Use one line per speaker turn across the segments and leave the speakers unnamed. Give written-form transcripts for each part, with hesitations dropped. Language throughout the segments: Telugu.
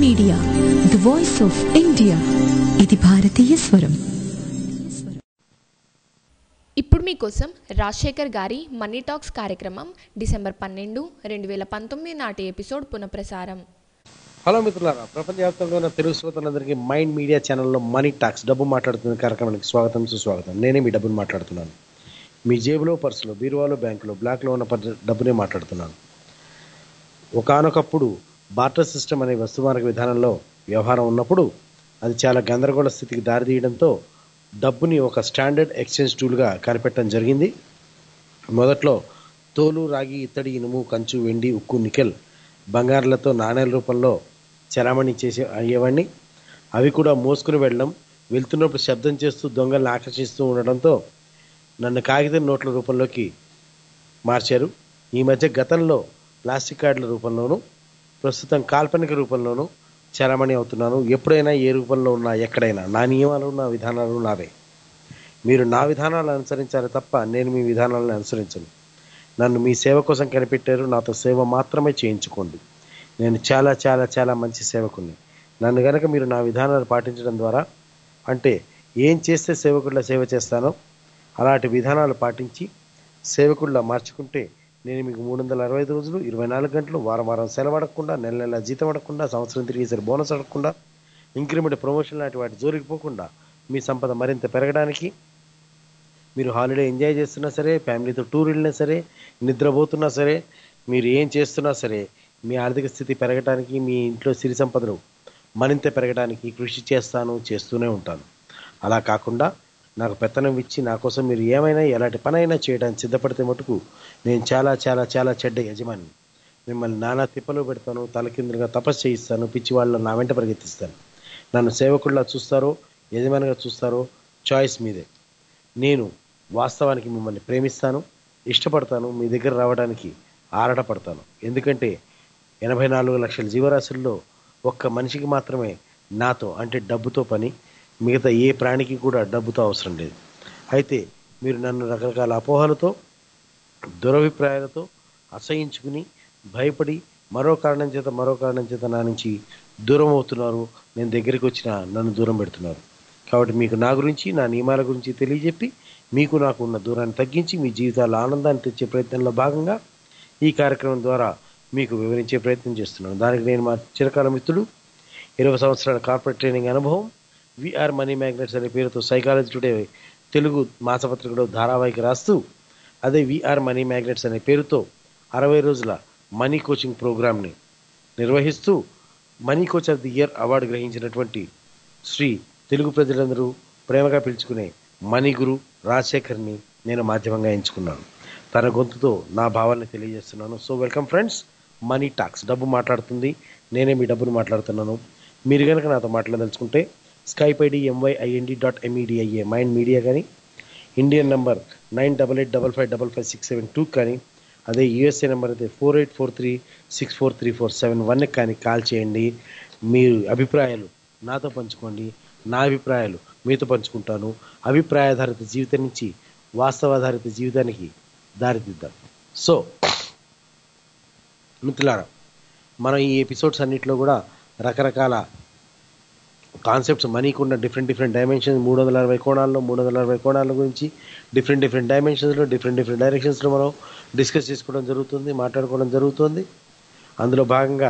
Media, the voice of India. ఇది భారతీయ స్వరం.
ఇప్పుడు మీకోసం రాజశేఖర్ గారి మనీ టాక్స్ కార్యక్రమం డిసెంబర్ 12, 2019 నాటి ఎపిసోడ్ పునఃప్రసారం.
హలో మిత్రులారా, ప్రపంచవ్యాప్తంగా ఉన్న తెలుగు శ్రోతలందరికీ మైండ్ మీడియా ఛానల్లో మనీ టాక్స్ డబ్బు మాట్లాడుతున్న కార్యక్రమానికి స్వాగతం, సుస్వాగతం. నేనే మీ డబ్బును మాట్లాడుతున్నాను. మీ జేబులో, పర్సులో, బీరువాలో, బ్యాంకులో, బ్లాక్లో ఉన్న డబ్బునే మాట్లాడుతున్నాను. ఒకానొకప్పుడు బార్టర్ సిస్టమ్ అనే వస్తుమారక విధానంలో వ్యవహారం ఉన్నప్పుడు అది చాలా గందరగోళ స్థితికి దారితీయడంతో డబ్బుని ఒక స్టాండర్డ్ ఎక్స్చేంజ్ టూల్గా కనిపెట్టడం జరిగింది. మొదట్లో తోలు, రాగి, ఇత్తడి, ఇనుము, కంచు, వెండి, ఉక్కు, నికెల్, బంగారులతో నాణేల రూపంలో చలామణి చేసి అయ్యేవాడిని. అవి కూడా మోసుకుని వెళ్ళడం, వెళ్తున్నప్పుడు శబ్దం చేస్తూ దొంగల్ని ఆకర్షిస్తూ ఉండడంతో నన్ను కాగితం నోట్ల రూపంలోకి మార్చారు. ఈ మధ్య గతంలో ప్లాస్టిక్ కార్డుల రూపంలోనూ, ప్రస్తుతం కాల్పనిక రూపంలోనూ చలామణి అవుతున్నాను. ఎప్పుడైనా ఏ రూపంలో ఉన్నా, ఎక్కడైనా నా నియమాలు, నా విధానాలు నావే. మీరు నా విధానాలను అనుసరించాలి తప్ప నేను మీ విధానాలను అనుసరించను. నన్ను మీ సేవ కోసం కనిపెట్టారు, నాతో సేవ మాత్రమే చేయించుకోండి. నేను చాలా చాలా చాలా మంచి సేవకుని. నన్ను గనక మీరు నా విధానాలు పాటించడం ద్వారా, అంటే ఏం చేస్తే సేవకుడిలా సేవ చేస్తానో అలాంటి విధానాలు పాటించి సేవకుడిలా మార్చుకుంటే నేను మీకు 365 రోజులు, 24 గంటలు, వారం వారం సెలవు అడగకుండా, నెల నెల జీతం అడగకుండా, సంవత్సరం తిరిగేసరి బోనస్ అడగకుండా, ఇంక్రిమెంట్, ప్రమోషన్ లాంటి వాటి జోలికి పోకుండా మీ సంపద మరింత పెరగడానికి, మీరు హాలిడే ఎంజాయ్ చేస్తున్నా సరే, ఫ్యామిలీతో టూర్ వెళ్ళినా సరే, నిద్రపోతున్నా సరే, మీరు ఏం చేస్తున్నా సరే మీ ఆర్థిక స్థితి పెరగడానికి, మీ ఇంట్లో సిరి సంపదలు మరింత పెరగడానికి కృషి చేస్తూనే ఉంటాను. అలా కాకుండా నాకు పెత్తనం ఇచ్చి నా కోసం మీరు ఏమైనా ఎలాంటి పనైనా చేయడానికి సిద్ధపడితే మటుకు నేను చాలా చాలా చాలా చెడ్డ యజమాని. మిమ్మల్ని నానా తిప్పలు పెడతాను, తలకిందులుగా తపస్సు చేయిస్తాను, పిచ్చి వాళ్ళ నా వెంట పరిగెత్తిస్తాను. నన్ను సేవకుడిలా చూస్తారో, యజమానిగా చూస్తారో చాయిస్ మీదే. నేను వాస్తవానికి మిమ్మల్ని ప్రేమిస్తాను, ఇష్టపడతాను, మీ దగ్గర రావడానికి ఆరాటపడతాను. ఎందుకంటే 84 లక్షల జీవరాశుల్లో ఒక్క మనిషికి మాత్రమే నాతో, అంటే డబ్బుతో పని. మిగతా ఏ ప్రాణికి కూడా డబ్బుతో అవసరం లేదు. అయితే మీరు నన్ను రకరకాల అపోహలతో, దురభిప్రాయాలతో అసహించుకుని, భయపడి మరో కారణం చేత నా నుంచి దూరం అవుతున్నారు. నేను దగ్గరికి వచ్చినా నన్ను దూరం పెడుతున్నారు. కాబట్టి మీకు నా గురించి, నా నియమాల గురించి తెలియజెప్పి మీకు నాకు ఉన్న దూరాన్ని తగ్గించి మీ జీవితాల్లో ఆనందాన్ని తెచ్చే ప్రయత్నంలో భాగంగా ఈ కార్యక్రమం ద్వారా మీకు వివరించే ప్రయత్నం చేస్తున్నాను. దానికి నేను మా చిరకాల మిత్రుడు, 20 సంవత్సరాల కార్పొరేట్ ట్రైనింగ్ అనుభవం, వీఆర్ మనీ మ్యాగ్నెట్స్ అనే పేరుతో సైకాలజీ టుడే తెలుగు మాసపత్రికలో ధారావాహిక రాస్తూ, అదే వీఆర్ మనీ మ్యాగ్నెట్స్ అనే పేరుతో 60 రోజుల మనీ కోచింగ్ ప్రోగ్రామ్ని నిర్వహిస్తూ money coach of the year award గ్రహించినటువంటి శ్రీ తెలుగు ప్రజలందరూ ప్రేమగా పిలుచుకునే మనీ గురు రాజశేఖర్ని నేను మాధ్యమంగా ఎంచుకున్నాను. తన గొంతుతో నా భావాన్ని తెలియజేస్తున్నాను. So welcome friends, money talks, డబ్బు మాట్లాడుతుంది, నేనే మీ డబ్బును మాట్లాడుతున్నాను. మీరు కనుక నాతో మాట్లాడదలుచుకుంటే Skype ID MYIND.MEDIA mind media కానీ, ఇండియన్ నంబర్ 9885555672 కానీ, అదే యూఎస్ఏ నెంబర్ అయితే 4843643471 కానీ కాల్ చేయండి. మీరు అభిప్రాయాలు నాతో పంచుకోండి, నా అభిప్రాయాలు మీతో పంచుకుంటాను. అభిప్రాయాధారిత జీవితం నుంచి వాస్తవాధారిత జీవితానికి దారితీద్దాం. సో మిత్రులారా, మనం ఈ ఎపిసోడ్స్ అన్నింటిలో కూడా రకరకాల కాన్సెప్ట్స్, మనీకి ఉన్న డిఫరెంట్ డైమెన్షన్స్, 360 కోణాల గురించి డిఫరెంట్ డైమెన్షన్స్లో, డిఫరెంట్ డైరెక్షన్స్లో మనం డిస్కస్ చేసుకోవడం జరుగుతుంది, మాట్లాడుకోవడం జరుగుతుంది. అందులో భాగంగా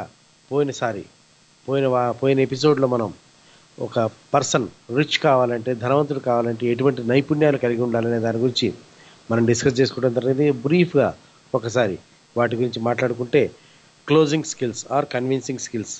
పోయిన ఎపిసోడ్లో మనం ఒక పర్సన్ రిచ్ కావాలంటే, ధనవంతుడు కావాలంటే ఎటువంటి నైపుణ్యాలు కలిగి ఉండాలనే దాని గురించి మనం డిస్కస్ చేసుకోవడం జరిగింది. బ్రీఫ్గా ఒకసారి వాటి గురించి మాట్లాడుకుంటే, closing skills or convincing skills,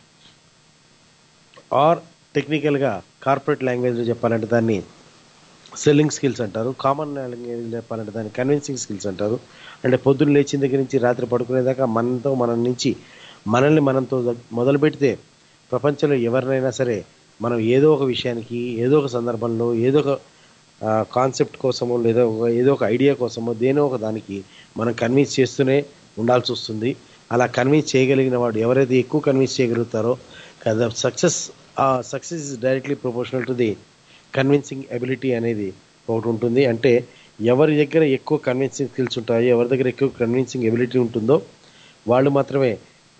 or టెక్నికల్గా కార్పొరేట్ లాంగ్వేజ్లో చెప్పాలంటే దాన్ని సెల్లింగ్ స్కిల్స్ అంటారు. కామన్ లాంగ్వేజ్లో చెప్పాలంటే దాన్ని కన్విన్సింగ్ స్కిల్స్ అంటారు. అంటే పొద్దున్న లేచిన దగ్గర నుంచి రాత్రి పడుకునేదాకా మనల్ని మనంతో మొదలు పెడితే ప్రపంచంలో ఎవరినైనా సరే మనం ఏదో ఒక విషయానికి, ఏదో ఒక సందర్భంలో, ఏదో ఒక కాన్సెప్ట్ కోసమో, లేదా ఏదో ఒక ఐడియా కోసమో, దేనో ఒక దానికి మనం కన్విన్స్ చేస్తూనే ఉండాల్సి వస్తుంది. అలా కన్విన్స్ చేయగలిగిన వాడు, ఎవరైతే ఎక్కువ కన్విన్స్ చేయగలుగుతారో కదా, success is directly proportional to the convincing ability అనేది ఒకటి ఉంటుంది. అంటే ఎవరి దగ్గర ఎక్కువ కన్విన్సింగ్ స్కిల్స్ ఉంటాయో, ఎవరి దగ్గర ఎక్కువ కన్విన్సింగ్ ఎబిలిటీ ఉంటుందో వాళ్ళు మాత్రమే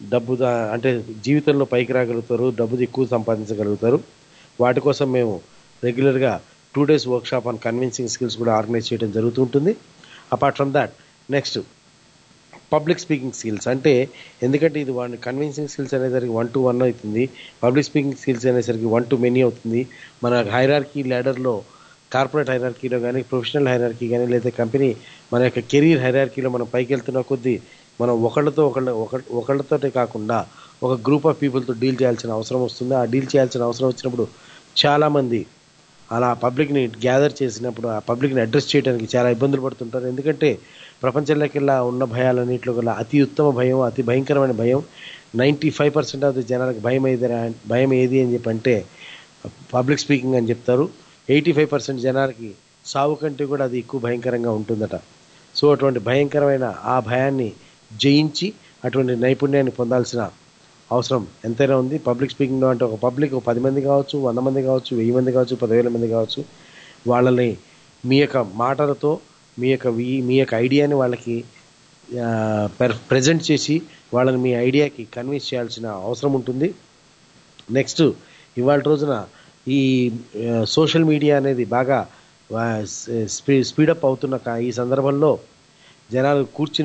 అంటే జీవితంలో పైకి రాగలుగుతారు, డబ్బు ఎక్కువ సంపాదించగలుగుతారు. వాటి కోసం మేము రెగ్యులర్గా 2 days workshop on convincing skills కూడా ఆర్గనైజ్ చేయడం జరుగుతూ ఉంటుంది. Apart from that next public speaking skills, అంటే ఎందుకంటే ఇది వాడిని కన్విన్సింగ్ స్కిల్స్ అనేసరికి 1 to 1 అవుతుంది, పబ్లిక్ స్పీకింగ్ స్కిల్స్ అనేసరికి 1 to many అవుతుంది. మన హైరార్కీ ల్యాడర్లో, కార్పొరేట్ హైరార్కీలో కానీ, ప్రొఫెషనల్ హైరార్కీ కానీ, లేదా కంపెనీ మన యొక్క కెరీర్ హైరార్కీలో మనం పైకి వెళ్తున్న కొద్దీ మనం ఒకళ్ళతోటే కాకుండా ఒక గ్రూప్ ఆఫ్ పీపుల్తో డీల్ చేయాల్సిన అవసరం వస్తుంది. ఆ డీల్ చేయాల్సిన అవసరం వచ్చినప్పుడు చాలామంది అలా పబ్లిక్ని గ్యాదర్ చేసినప్పుడు ఆ పబ్లిక్ని అడ్రస్ చేయడానికి చాలా ఇబ్బందులు పడుతుంటారు. ఎందుకంటే ప్రపంచంలోకెల్లా ఉన్న భయాలన్నింటిలో కల్లా అతి ఉత్తమ భయం, అతి భయంకరమైన భయం, 95% ఆఫ్ ది జనాలకు భయం ఏది అని చెప్పంటే పబ్లిక్ స్పీకింగ్ అని చెప్తారు. 85% జనాలకి సావు కంటే కూడా అది ఎక్కువ భయంకరంగా ఉంటుందట. సో అటువంటి భయంకరమైన ఆ భయాన్ని జయించి అటువంటి నైపుణ్యాన్ని పొందాల్సిన అవసరం ఎంతైనా ఉంది. పబ్లిక్ స్పీకింగ్లో అంటే ఒక 10 మంది కావచ్చు, 100 మంది కావచ్చు, 1000 మంది కావచ్చు, 10,000 మంది కావచ్చు, వాళ్ళని మీ యొక్క మాటలతో మీ యొక్క ఐడియాని వాళ్ళకి ప్రజెంట్ చేసి వాళ్ళని మీ ఐడియాకి కన్విన్స్ చేయాల్సిన అవసరం ఉంటుంది. నెక్స్ట్ ఇవాళ రోజున ఈ సోషల్ మీడియా అనేది బాగా స్పీడప్ అవుతున్న ఈ సందర్భంలో జనాలు కూర్చుని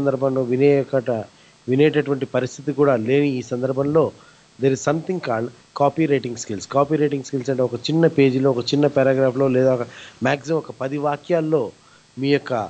వినేటటువంటి పరిస్థితి కూడా లేని ఈ సందర్భంలో there is something called copywriting skills. Copywriting skills అంటే ఒక చిన్న పేజీలో, ఒక చిన్న పారాగ్రాఫ్లో, లేదా మ్యాక్సిమం ఒక 10 వాక్యాల్లో మీ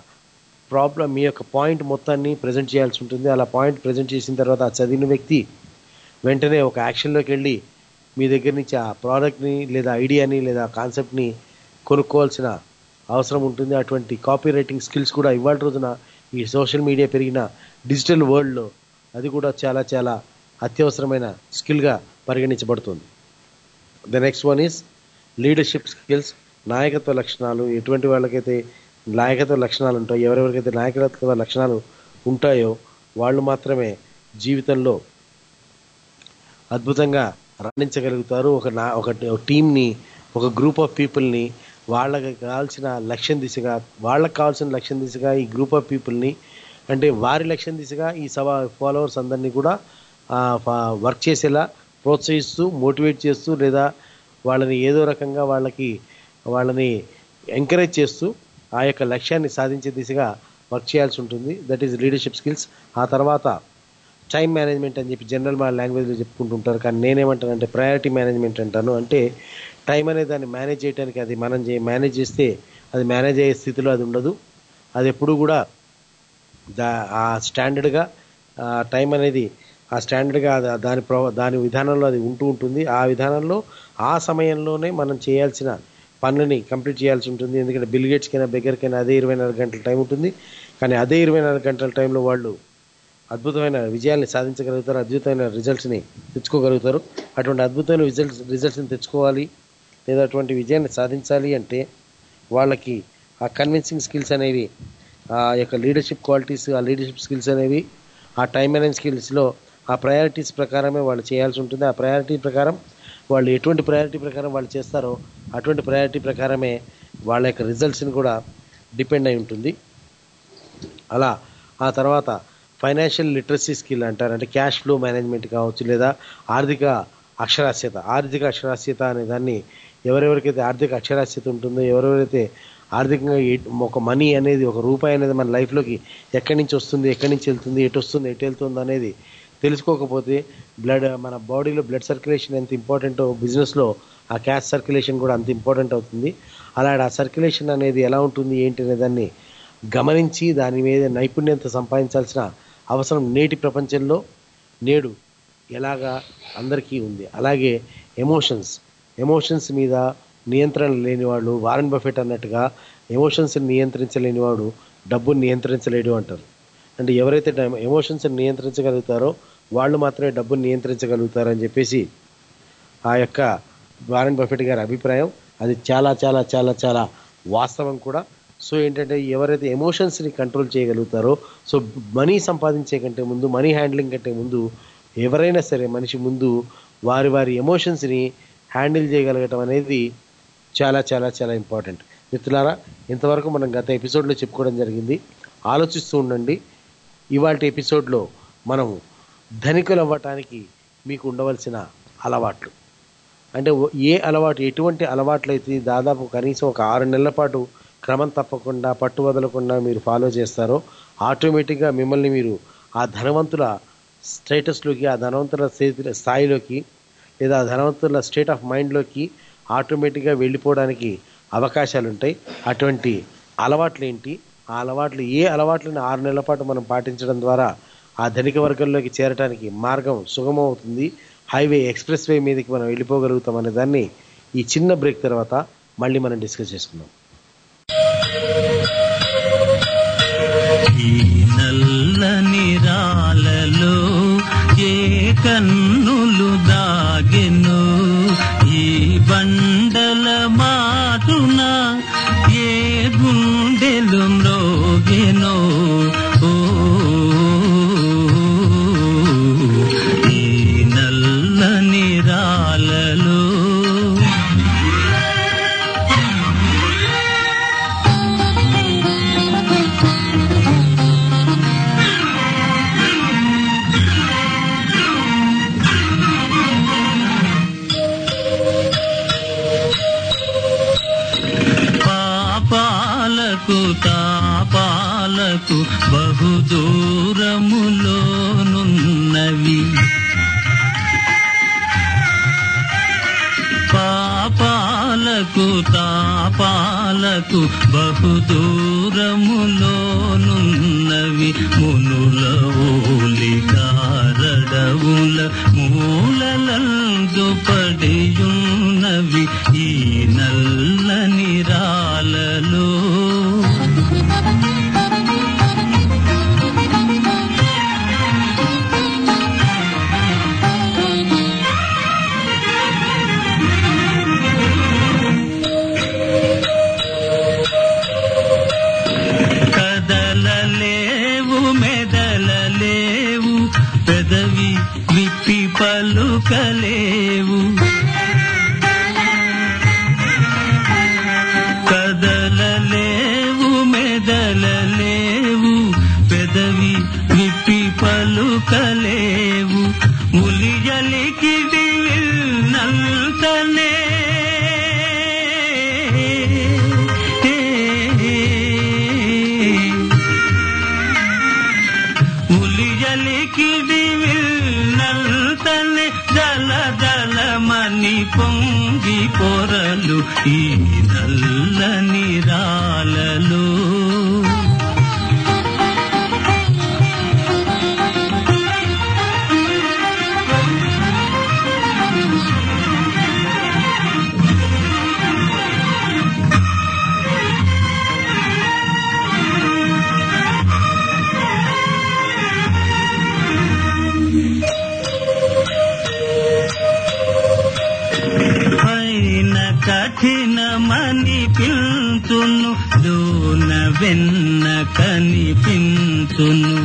యొక్క పాయింట్ మొత్తాన్ని ప్రజెంట్ చేయాల్సి ఉంటుంది. అలా పాయింట్ ప్రజెంట్ చేసిన తర్వాత ఆ చదివిన వ్యక్తి వెంటనే ఒక యాక్షన్లోకి వెళ్ళి మీ దగ్గర నుంచి ఆ ప్రోడక్ట్ని, లేదా ఐడియాని, లేదా కాన్సెప్ట్ని కొనుక్కోవాల్సిన అవసరం ఉంటుంది. అటువంటి కాపీ రైటింగ్ స్కిల్స్ కూడా ఇవాళ రోజున ఈ సోషల్ మీడియా పెరిగిన డిజిటల్ వరల్డ్లో అది కూడా చాలా చాలా అత్యవసరమైన స్కిల్గా పరిగణించబడుతుంది. The next one is leadership skills, నాయకత్వ లక్షణాలు. ఎటువంటి వాళ్ళకైతే నాయకత్వ లక్షణాలు ఉంటాయో, ఎవరెవరికైతే నాయకత్వ లక్షణాలు ఉంటాయో వాళ్ళు మాత్రమే జీవితంలో అద్భుతంగా రాణించగలుగుతారు. ఒక టీంని, ఒక గ్రూప్ ఆఫ్ పీపుల్ని వాళ్ళకి కావాల్సిన లక్ష్యం దిశగా ఈ గ్రూప్ ఆఫ్ పీపుల్ని, అంటే వారి లక్ష్యం దిశగా ఈ ఫాలోవర్స్ అందరినీ కూడా వర్క్ చేసేలా ప్రోత్సహిస్తూ, మోటివేట్ చేస్తూ, లేదా వాళ్ళని ఏదో రకంగా వాళ్ళని ఎంకరేజ్ చేస్తూ ఆ యొక్క లక్ష్యాన్ని సాధించే దిశగా వర్క్ చేయాల్సి ఉంటుంది. That is leadership skills. ఆ తర్వాత టైం మేనేజ్మెంట్ అని చెప్పి జనరల్ మా లాంగ్వేజ్లో చెప్పుకుంటుంటారు, కానీ నేనేమంటానంటే ప్రయారిటీ మేనేజ్మెంట్ అంటాను. అంటే టైం అనేది దాన్ని మేనేజ్ చేయడానికి, అది మనం మేనేజ్ చేస్తే అది మేనేజ్ అయ్యే స్థితిలో అది ఉండదు. అది ఎప్పుడు కూడా ఆ స్టాండర్డ్గా టైం అనేది ఆ స్టాండర్డ్గా దాని విధానంలో అది ఉంటుంది. ఆ విధానంలో ఆ సమయంలోనే మనం చేయాల్సిన పనులని కంప్లీట్ చేయాల్సి ఉంటుంది. ఎందుకంటే బిల్ గేట్స్కైనా, బెగ్గర్కైనా అదే 24 గంటల టైం ఉంటుంది. కానీ అదే 24 గంటల టైంలో వాళ్ళు అద్భుతమైన విజయాల్ని సాధించగలుగుతారు, అద్భుతమైన రిజల్ట్స్ని తెచ్చుకోగలుగుతారు. అటువంటి అద్భుతమైన రిజల్ట్స్ని తెచ్చుకోవాలి, లేదా అటువంటి విజయాన్ని సాధించాలి అంటే వాళ్ళకి ఆ కన్విన్సింగ్ స్కిల్స్ అనేవి, ఆ యొక్క లీడర్షిప్ క్వాలిటీస్, ఆ లీడర్షిప్ స్కిల్స్ అనేవి ఆ టైం మేనేజ్ స్కిల్స్లో ఆ ప్రయారిటీస్ ప్రకారమే వాళ్ళు చేయాల్సి ఉంటుంది. ఆ ప్రయారిటీ ప్రకారం వాళ్ళు ఎటువంటి ప్రయారిటీ ప్రకారం వాళ్ళు చేస్తారో అటువంటి ప్రయారిటీ ప్రకారమే వాళ్ళ యొక్క రిజల్ట్స్ని కూడా డిపెండ్ అయి ఉంటుంది. అలా ఆ తర్వాత ఫైనాన్షియల్ లిటరసీ స్కిల్ అంటారు. అంటే క్యాష్ ఫ్లో మేనేజ్మెంట్ కావచ్చు, లేదా ఆర్థిక అక్షరాస్యత అనే దాన్ని ఎవరెవరికైతే ఆర్థిక అక్షరాస్యత ఉంటుందో, ఎవరెవరైతే ఆర్థికంగా ఒక మనీ అనేది, ఒక రూపాయి అనేది మన లైఫ్లోకి ఎక్కడి నుంచి వస్తుంది, ఎక్కడి నుంచి వెళ్తుంది, ఎటు వస్తుంది, ఎటు వెళ్తుంది అనేది తెలుసుకోకపోతే మన బాడీలో బ్లడ్ సర్క్యులేషన్ ఎంత ఇంపార్టెంటో బిజినెస్లో ఆ క్యాష్ సర్క్యులేషన్ కూడా అంత ఇంపార్టెంట్ అవుతుంది. అలాంటి ఆ సర్క్యులేషన్ అనేది ఎలా ఉంటుంది ఏంటి అనే దాన్ని గమనించి దాని మీద నైపుణ్యత సంపాదించాల్సిన అవసరం నేటి ప్రపంచంలో నేడు ఎలాగా అందరికీ ఉంది. అలాగే ఎమోషన్స్ మీద నియంత్రణ లేనివాడు, వారెన్ బఫెట్ అన్నట్టుగా ఎమోషన్స్ని నియంత్రించలేనివాడు డబ్బుని నియంత్రించలేడు అంటారు. అంటే ఎవరైతే ఎమోషన్స్ని నియంత్రించగలుగుతారో వాళ్ళు మాత్రమే డబ్బుని నియంత్రించగలుగుతారని చెప్పేసి ఆ యొక్క వారెన్ బఫెట్ గారి అభిప్రాయం. అది చాలా చాలా చాలా చాలా వాస్తవం కూడా. సో ఏంటంటే ఎవరైతే ఎమోషన్స్ని కంట్రోల్ చేయగలుగుతారో, సో మనీ సంపాదించే కంటే ముందు, మనీ హ్యాండ్లింగ్ కంటే ముందు ఎవరైనా సరే మనిషి ముందు వారి ఎమోషన్స్ని హ్యాండిల్ చేయగలగటం అనేది చాలా చాలా చాలా ఇంపార్టెంట్. మిత్రులారా, ఇంతవరకు మనం గత ఎపిసోడ్లో చెప్పుకోవడం జరిగింది. ఆలోచిస్తూ ఉండండి. ఇవాళ ఎపిసోడ్లో మనం ధనికులు అవ్వటానికి మీకు ఉండవలసిన అలవాట్లు. అంటే ఏ అలవాటు, ఎటువంటి అలవాట్లు అయితే దాదాపు కనీసం ఒక 6 నెలల పాటు క్రమం తప్పకుండా పట్టు వదలకుండా మీరు ఫాలో చేస్తారో ఆటోమేటిక్గా మిమ్మల్ని మీరు ఆ ధనవంతుల స్టేటస్లోకి, ఆ ధనవంతుల స్థాయిలోకి లేదా ఆ ధనవంతుల స్టేట్ ఆఫ్ మైండ్లోకి ఆటోమేటిక్గా వెళ్ళిపోవడానికి అవకాశాలు ఉంటాయి. అటువంటి అలవాట్లు ఏంటి, ఆ అలవాట్లు ఏ అలవాట్లను 6 నెలల పాటు మనం పాటించడం ద్వారా ఆ ధనిక వర్గంలోకి చేరడానికి మార్గం సుగమం అవుతుంది, హైవే ఎక్స్ప్రెస్ వే మీదకి మనం వెళ్ళిపోగలుగుతాం అనే దాన్ని ఈ చిన్న బ్రేక్ తర్వాత మళ్ళీ మనం డిస్కస్ చేసుకుందాం.
ఈ నల్లని రాలలో ఏ కన్నులు దాగెను, ఈ బండల మాటున ఏ గుండెలు మ్రోగెనో, ఈ నల్లని రాలలో. తాపాలకు బహుదూరములోనున్నవి, పాపాలకు తాపాలకు బహుదూరములోనున్నవి, మునుల ఓలికారడవుల మూలలందు పడియున్నవి ఈ నల్లని రాలలో. కదలలేవు మెదలలేవు, పెదవి విప్పి పలుకలేవు, కదలలేవు మెదలలేవు, పెదవి విప్పి పలుకలేవు, ఉలియలికిడి విల్నంతనే ఉలియలికిడి విల్నంతనే జలజలమని పొంగి పొరలు ఈ నల్లని రాలలో. కఠినమని పిల్తును, లోన వెన్న కనిపించును,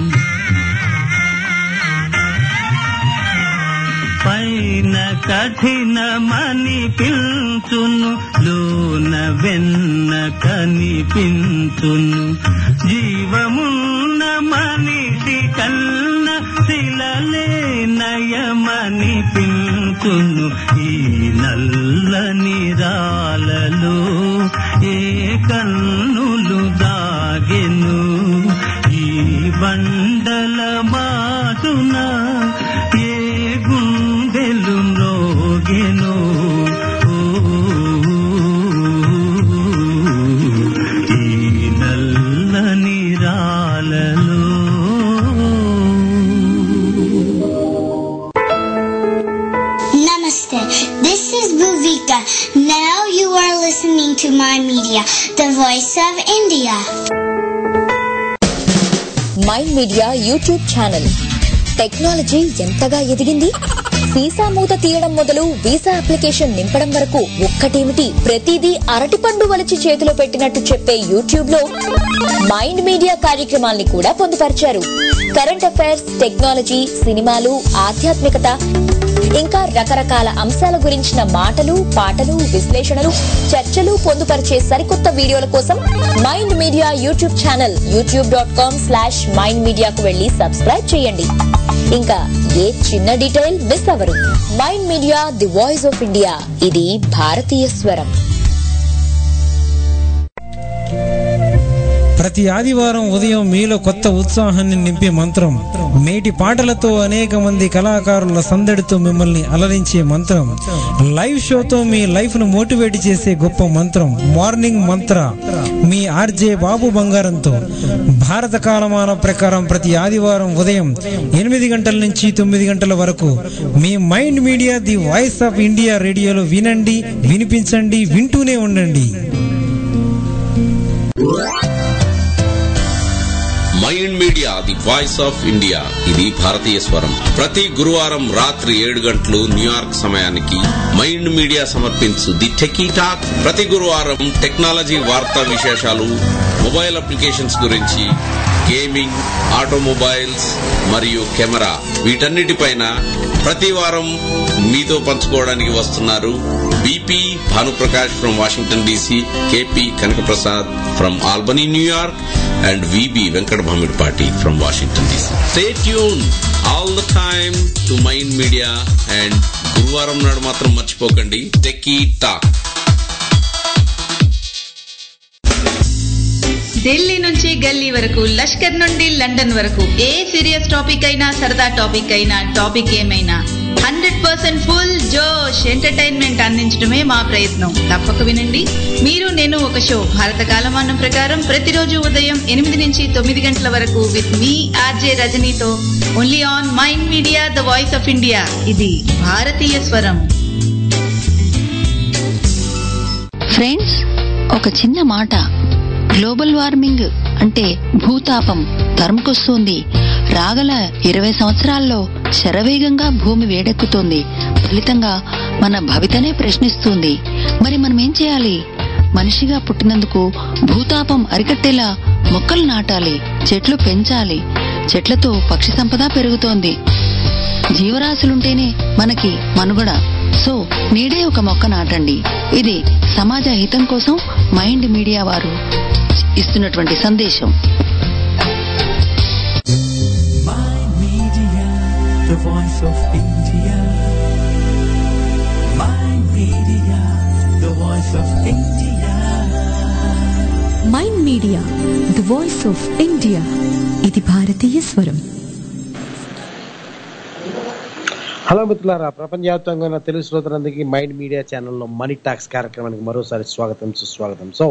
పైన కఠినమని పిల్చును, లోన వెన్న కనిపించును, జీవమున్న మనిషి కన్న శిలలే నయమని పిల్చును ఈ నల్లని రాలలో. ఏ కన్నులు దాగెను, ఈ బండల మాటున ఏ గుండెలు మ్రోగెను, ఈ నల్లని రాలలో.
Namaste. This is Bhuvika. Now you are listening to My Media, the voice of India.
Mind media YouTube channel. Technology ఎంతగా ఎదిగింది, వీసా మూత తీయడం మొదలు వీసా అప్లికేషన్ నింపడం వరకు ఒక్కటేమిటి ప్రతిదీ అరటిపండు వలిచి చేతిలో పెట్టినట్టు చెప్పే యూట్యూబ్ లో మైండ్ మీడియా కార్యక్రమాల్ని కూడా పొందుపరిచారు. కరెంట్ అఫైర్స్, టెక్నాలజీ, సినిమాలు, ఆధ్యాత్మికత, ఇంకా రకరకాల అంశాల గురించిన మాటలు, పాటలు, విశ్లేషణలు, చర్చలు పొందుపరిచే సరికొత్త వీడియోల కోసం mind media YouTube channel youtube.com/mindmedia కు వెళ్లి సబ్స్క్రైబ్ చేయండి. ఇంకా ఏ చిన్న డీటెయిల్ మిస్ అవ్వరు. Mind media the voice of India, ఇది భారతీయ స్వరం.
ప్రతి ఆదివారం ఉదయం మీలో కొత్త ఉత్సాహాన్ని నింపే మంత్రం, మేటి పాటలతో అనేక మంది కళాకారుల సందడితో మిమ్మల్ని అలరించే మంత్రం, లైవ్ షోతో మీ లైఫ్ ను మోటివేట్ చేసే గొప్ప మంత్రం మార్నింగ్ మంత్ర. మీ ఆర్జే బాబు బంగారంతో భారత కాలమాన ప్రకారం ప్రతి ఆదివారం ఉదయం 8 గంటల నుంచి 9 గంటల వరకు మీ mind media the voice of India రేడియోలో వినండి, వినిపించండి, వింటూనే ఉండండి.
Mind media the voice of India, ఇది భారతీయ స్వరం. ప్రతి గురువారం రాత్రి 7 గంటలు న్యూయార్క్ సమయానికి మైండ్ మీడియా సమర్పించు ది టెకీ టాక్. ప్రతి గురువారం టెక్నాలజీ వార్తా విశేషాలు, మొబైల్ అప్లికేషన్స్ గురించి, గేమింగ్, ఆటోమొబైల్స్ మరియు కెమెరా, వీటన్నిటిపైన ప్రతి వారం మీతో పంచుకోవడానికి వస్తున్నారు BP Bhanuprakash from Washington DC, KP Kanakaprasad from Albany New York, and VB Venkat Bhamirpati from Washington DC. Stay tuned all the time to Mind Media, and గురువారం నాడు మాత్రం మర్చిపోకండి టెకీ టాక్.
ఢిల్లీ నుంచి గల్లీ వరకు, లష్కర్ నుండి లండన్ వరకు, ఏ సీరియస్ టాపిక్ అయినా సరదా టాపిక్ అయినా, టాపిక్ ఏమైనా 100% ఫుల్ జోష్ ఎంటర్టైన్మెంట్ అందించడమే మా ప్రయత్నం. తప్పక వినండి. మీరు నేను ఒక షో భారత కాలమానం ప్రకారం ప్రతిరోజు ఉదయం 8 నుంచి 9 గంటల వరకు విత్ మీ ఆర్జే రజనీతో only on mind media the voice of India, ఇది భారతీయ స్వరం.
ఫ్రెండ్స్, ఒక చిన్న మాట. గ్లోబల్ వార్మింగ్ అంటే భూతాపం తరుముకొస్తుంది. రాగల 20 సంవత్సరాల్లో శరవేగంగా భూమి వేడెక్కుతోంది. ఫలితంగా మన భవితనే ప్రశ్నిస్తుంది. మరి మనం ఏం చేయాలి? మనిషిగా పుట్టినందుకు భూతాపం అరికట్టేలా మొక్కలు నాటాలి, చెట్లు పెంచాలి. చెట్లతో పక్షి సంపద పెరుగుతోంది. జీవరాశులుంటేనే మనకి మనుగడ. సో నేడే ఒక మొక్క నాటండి. ఇది సమాజ హితం కోసం మైండ్ మీడియా వారు ఇస్తున్నటువంటి సందేశం.
The voice of India. Mind Media, the voice of India.
Mind media the voice of India, ఇది భారతీయ స్వరం.
హలో మిత్రులారా, ప్రపంచవ్యాప్తంగా ఉన్న తెలుగు శ్రోతలందరికీ మైండ్ మీడియా ఛానల్లో మనీ టాక్స్ కార్యక్రమానికి మరోసారి స్వాగతం, సుస్వాగతం. సో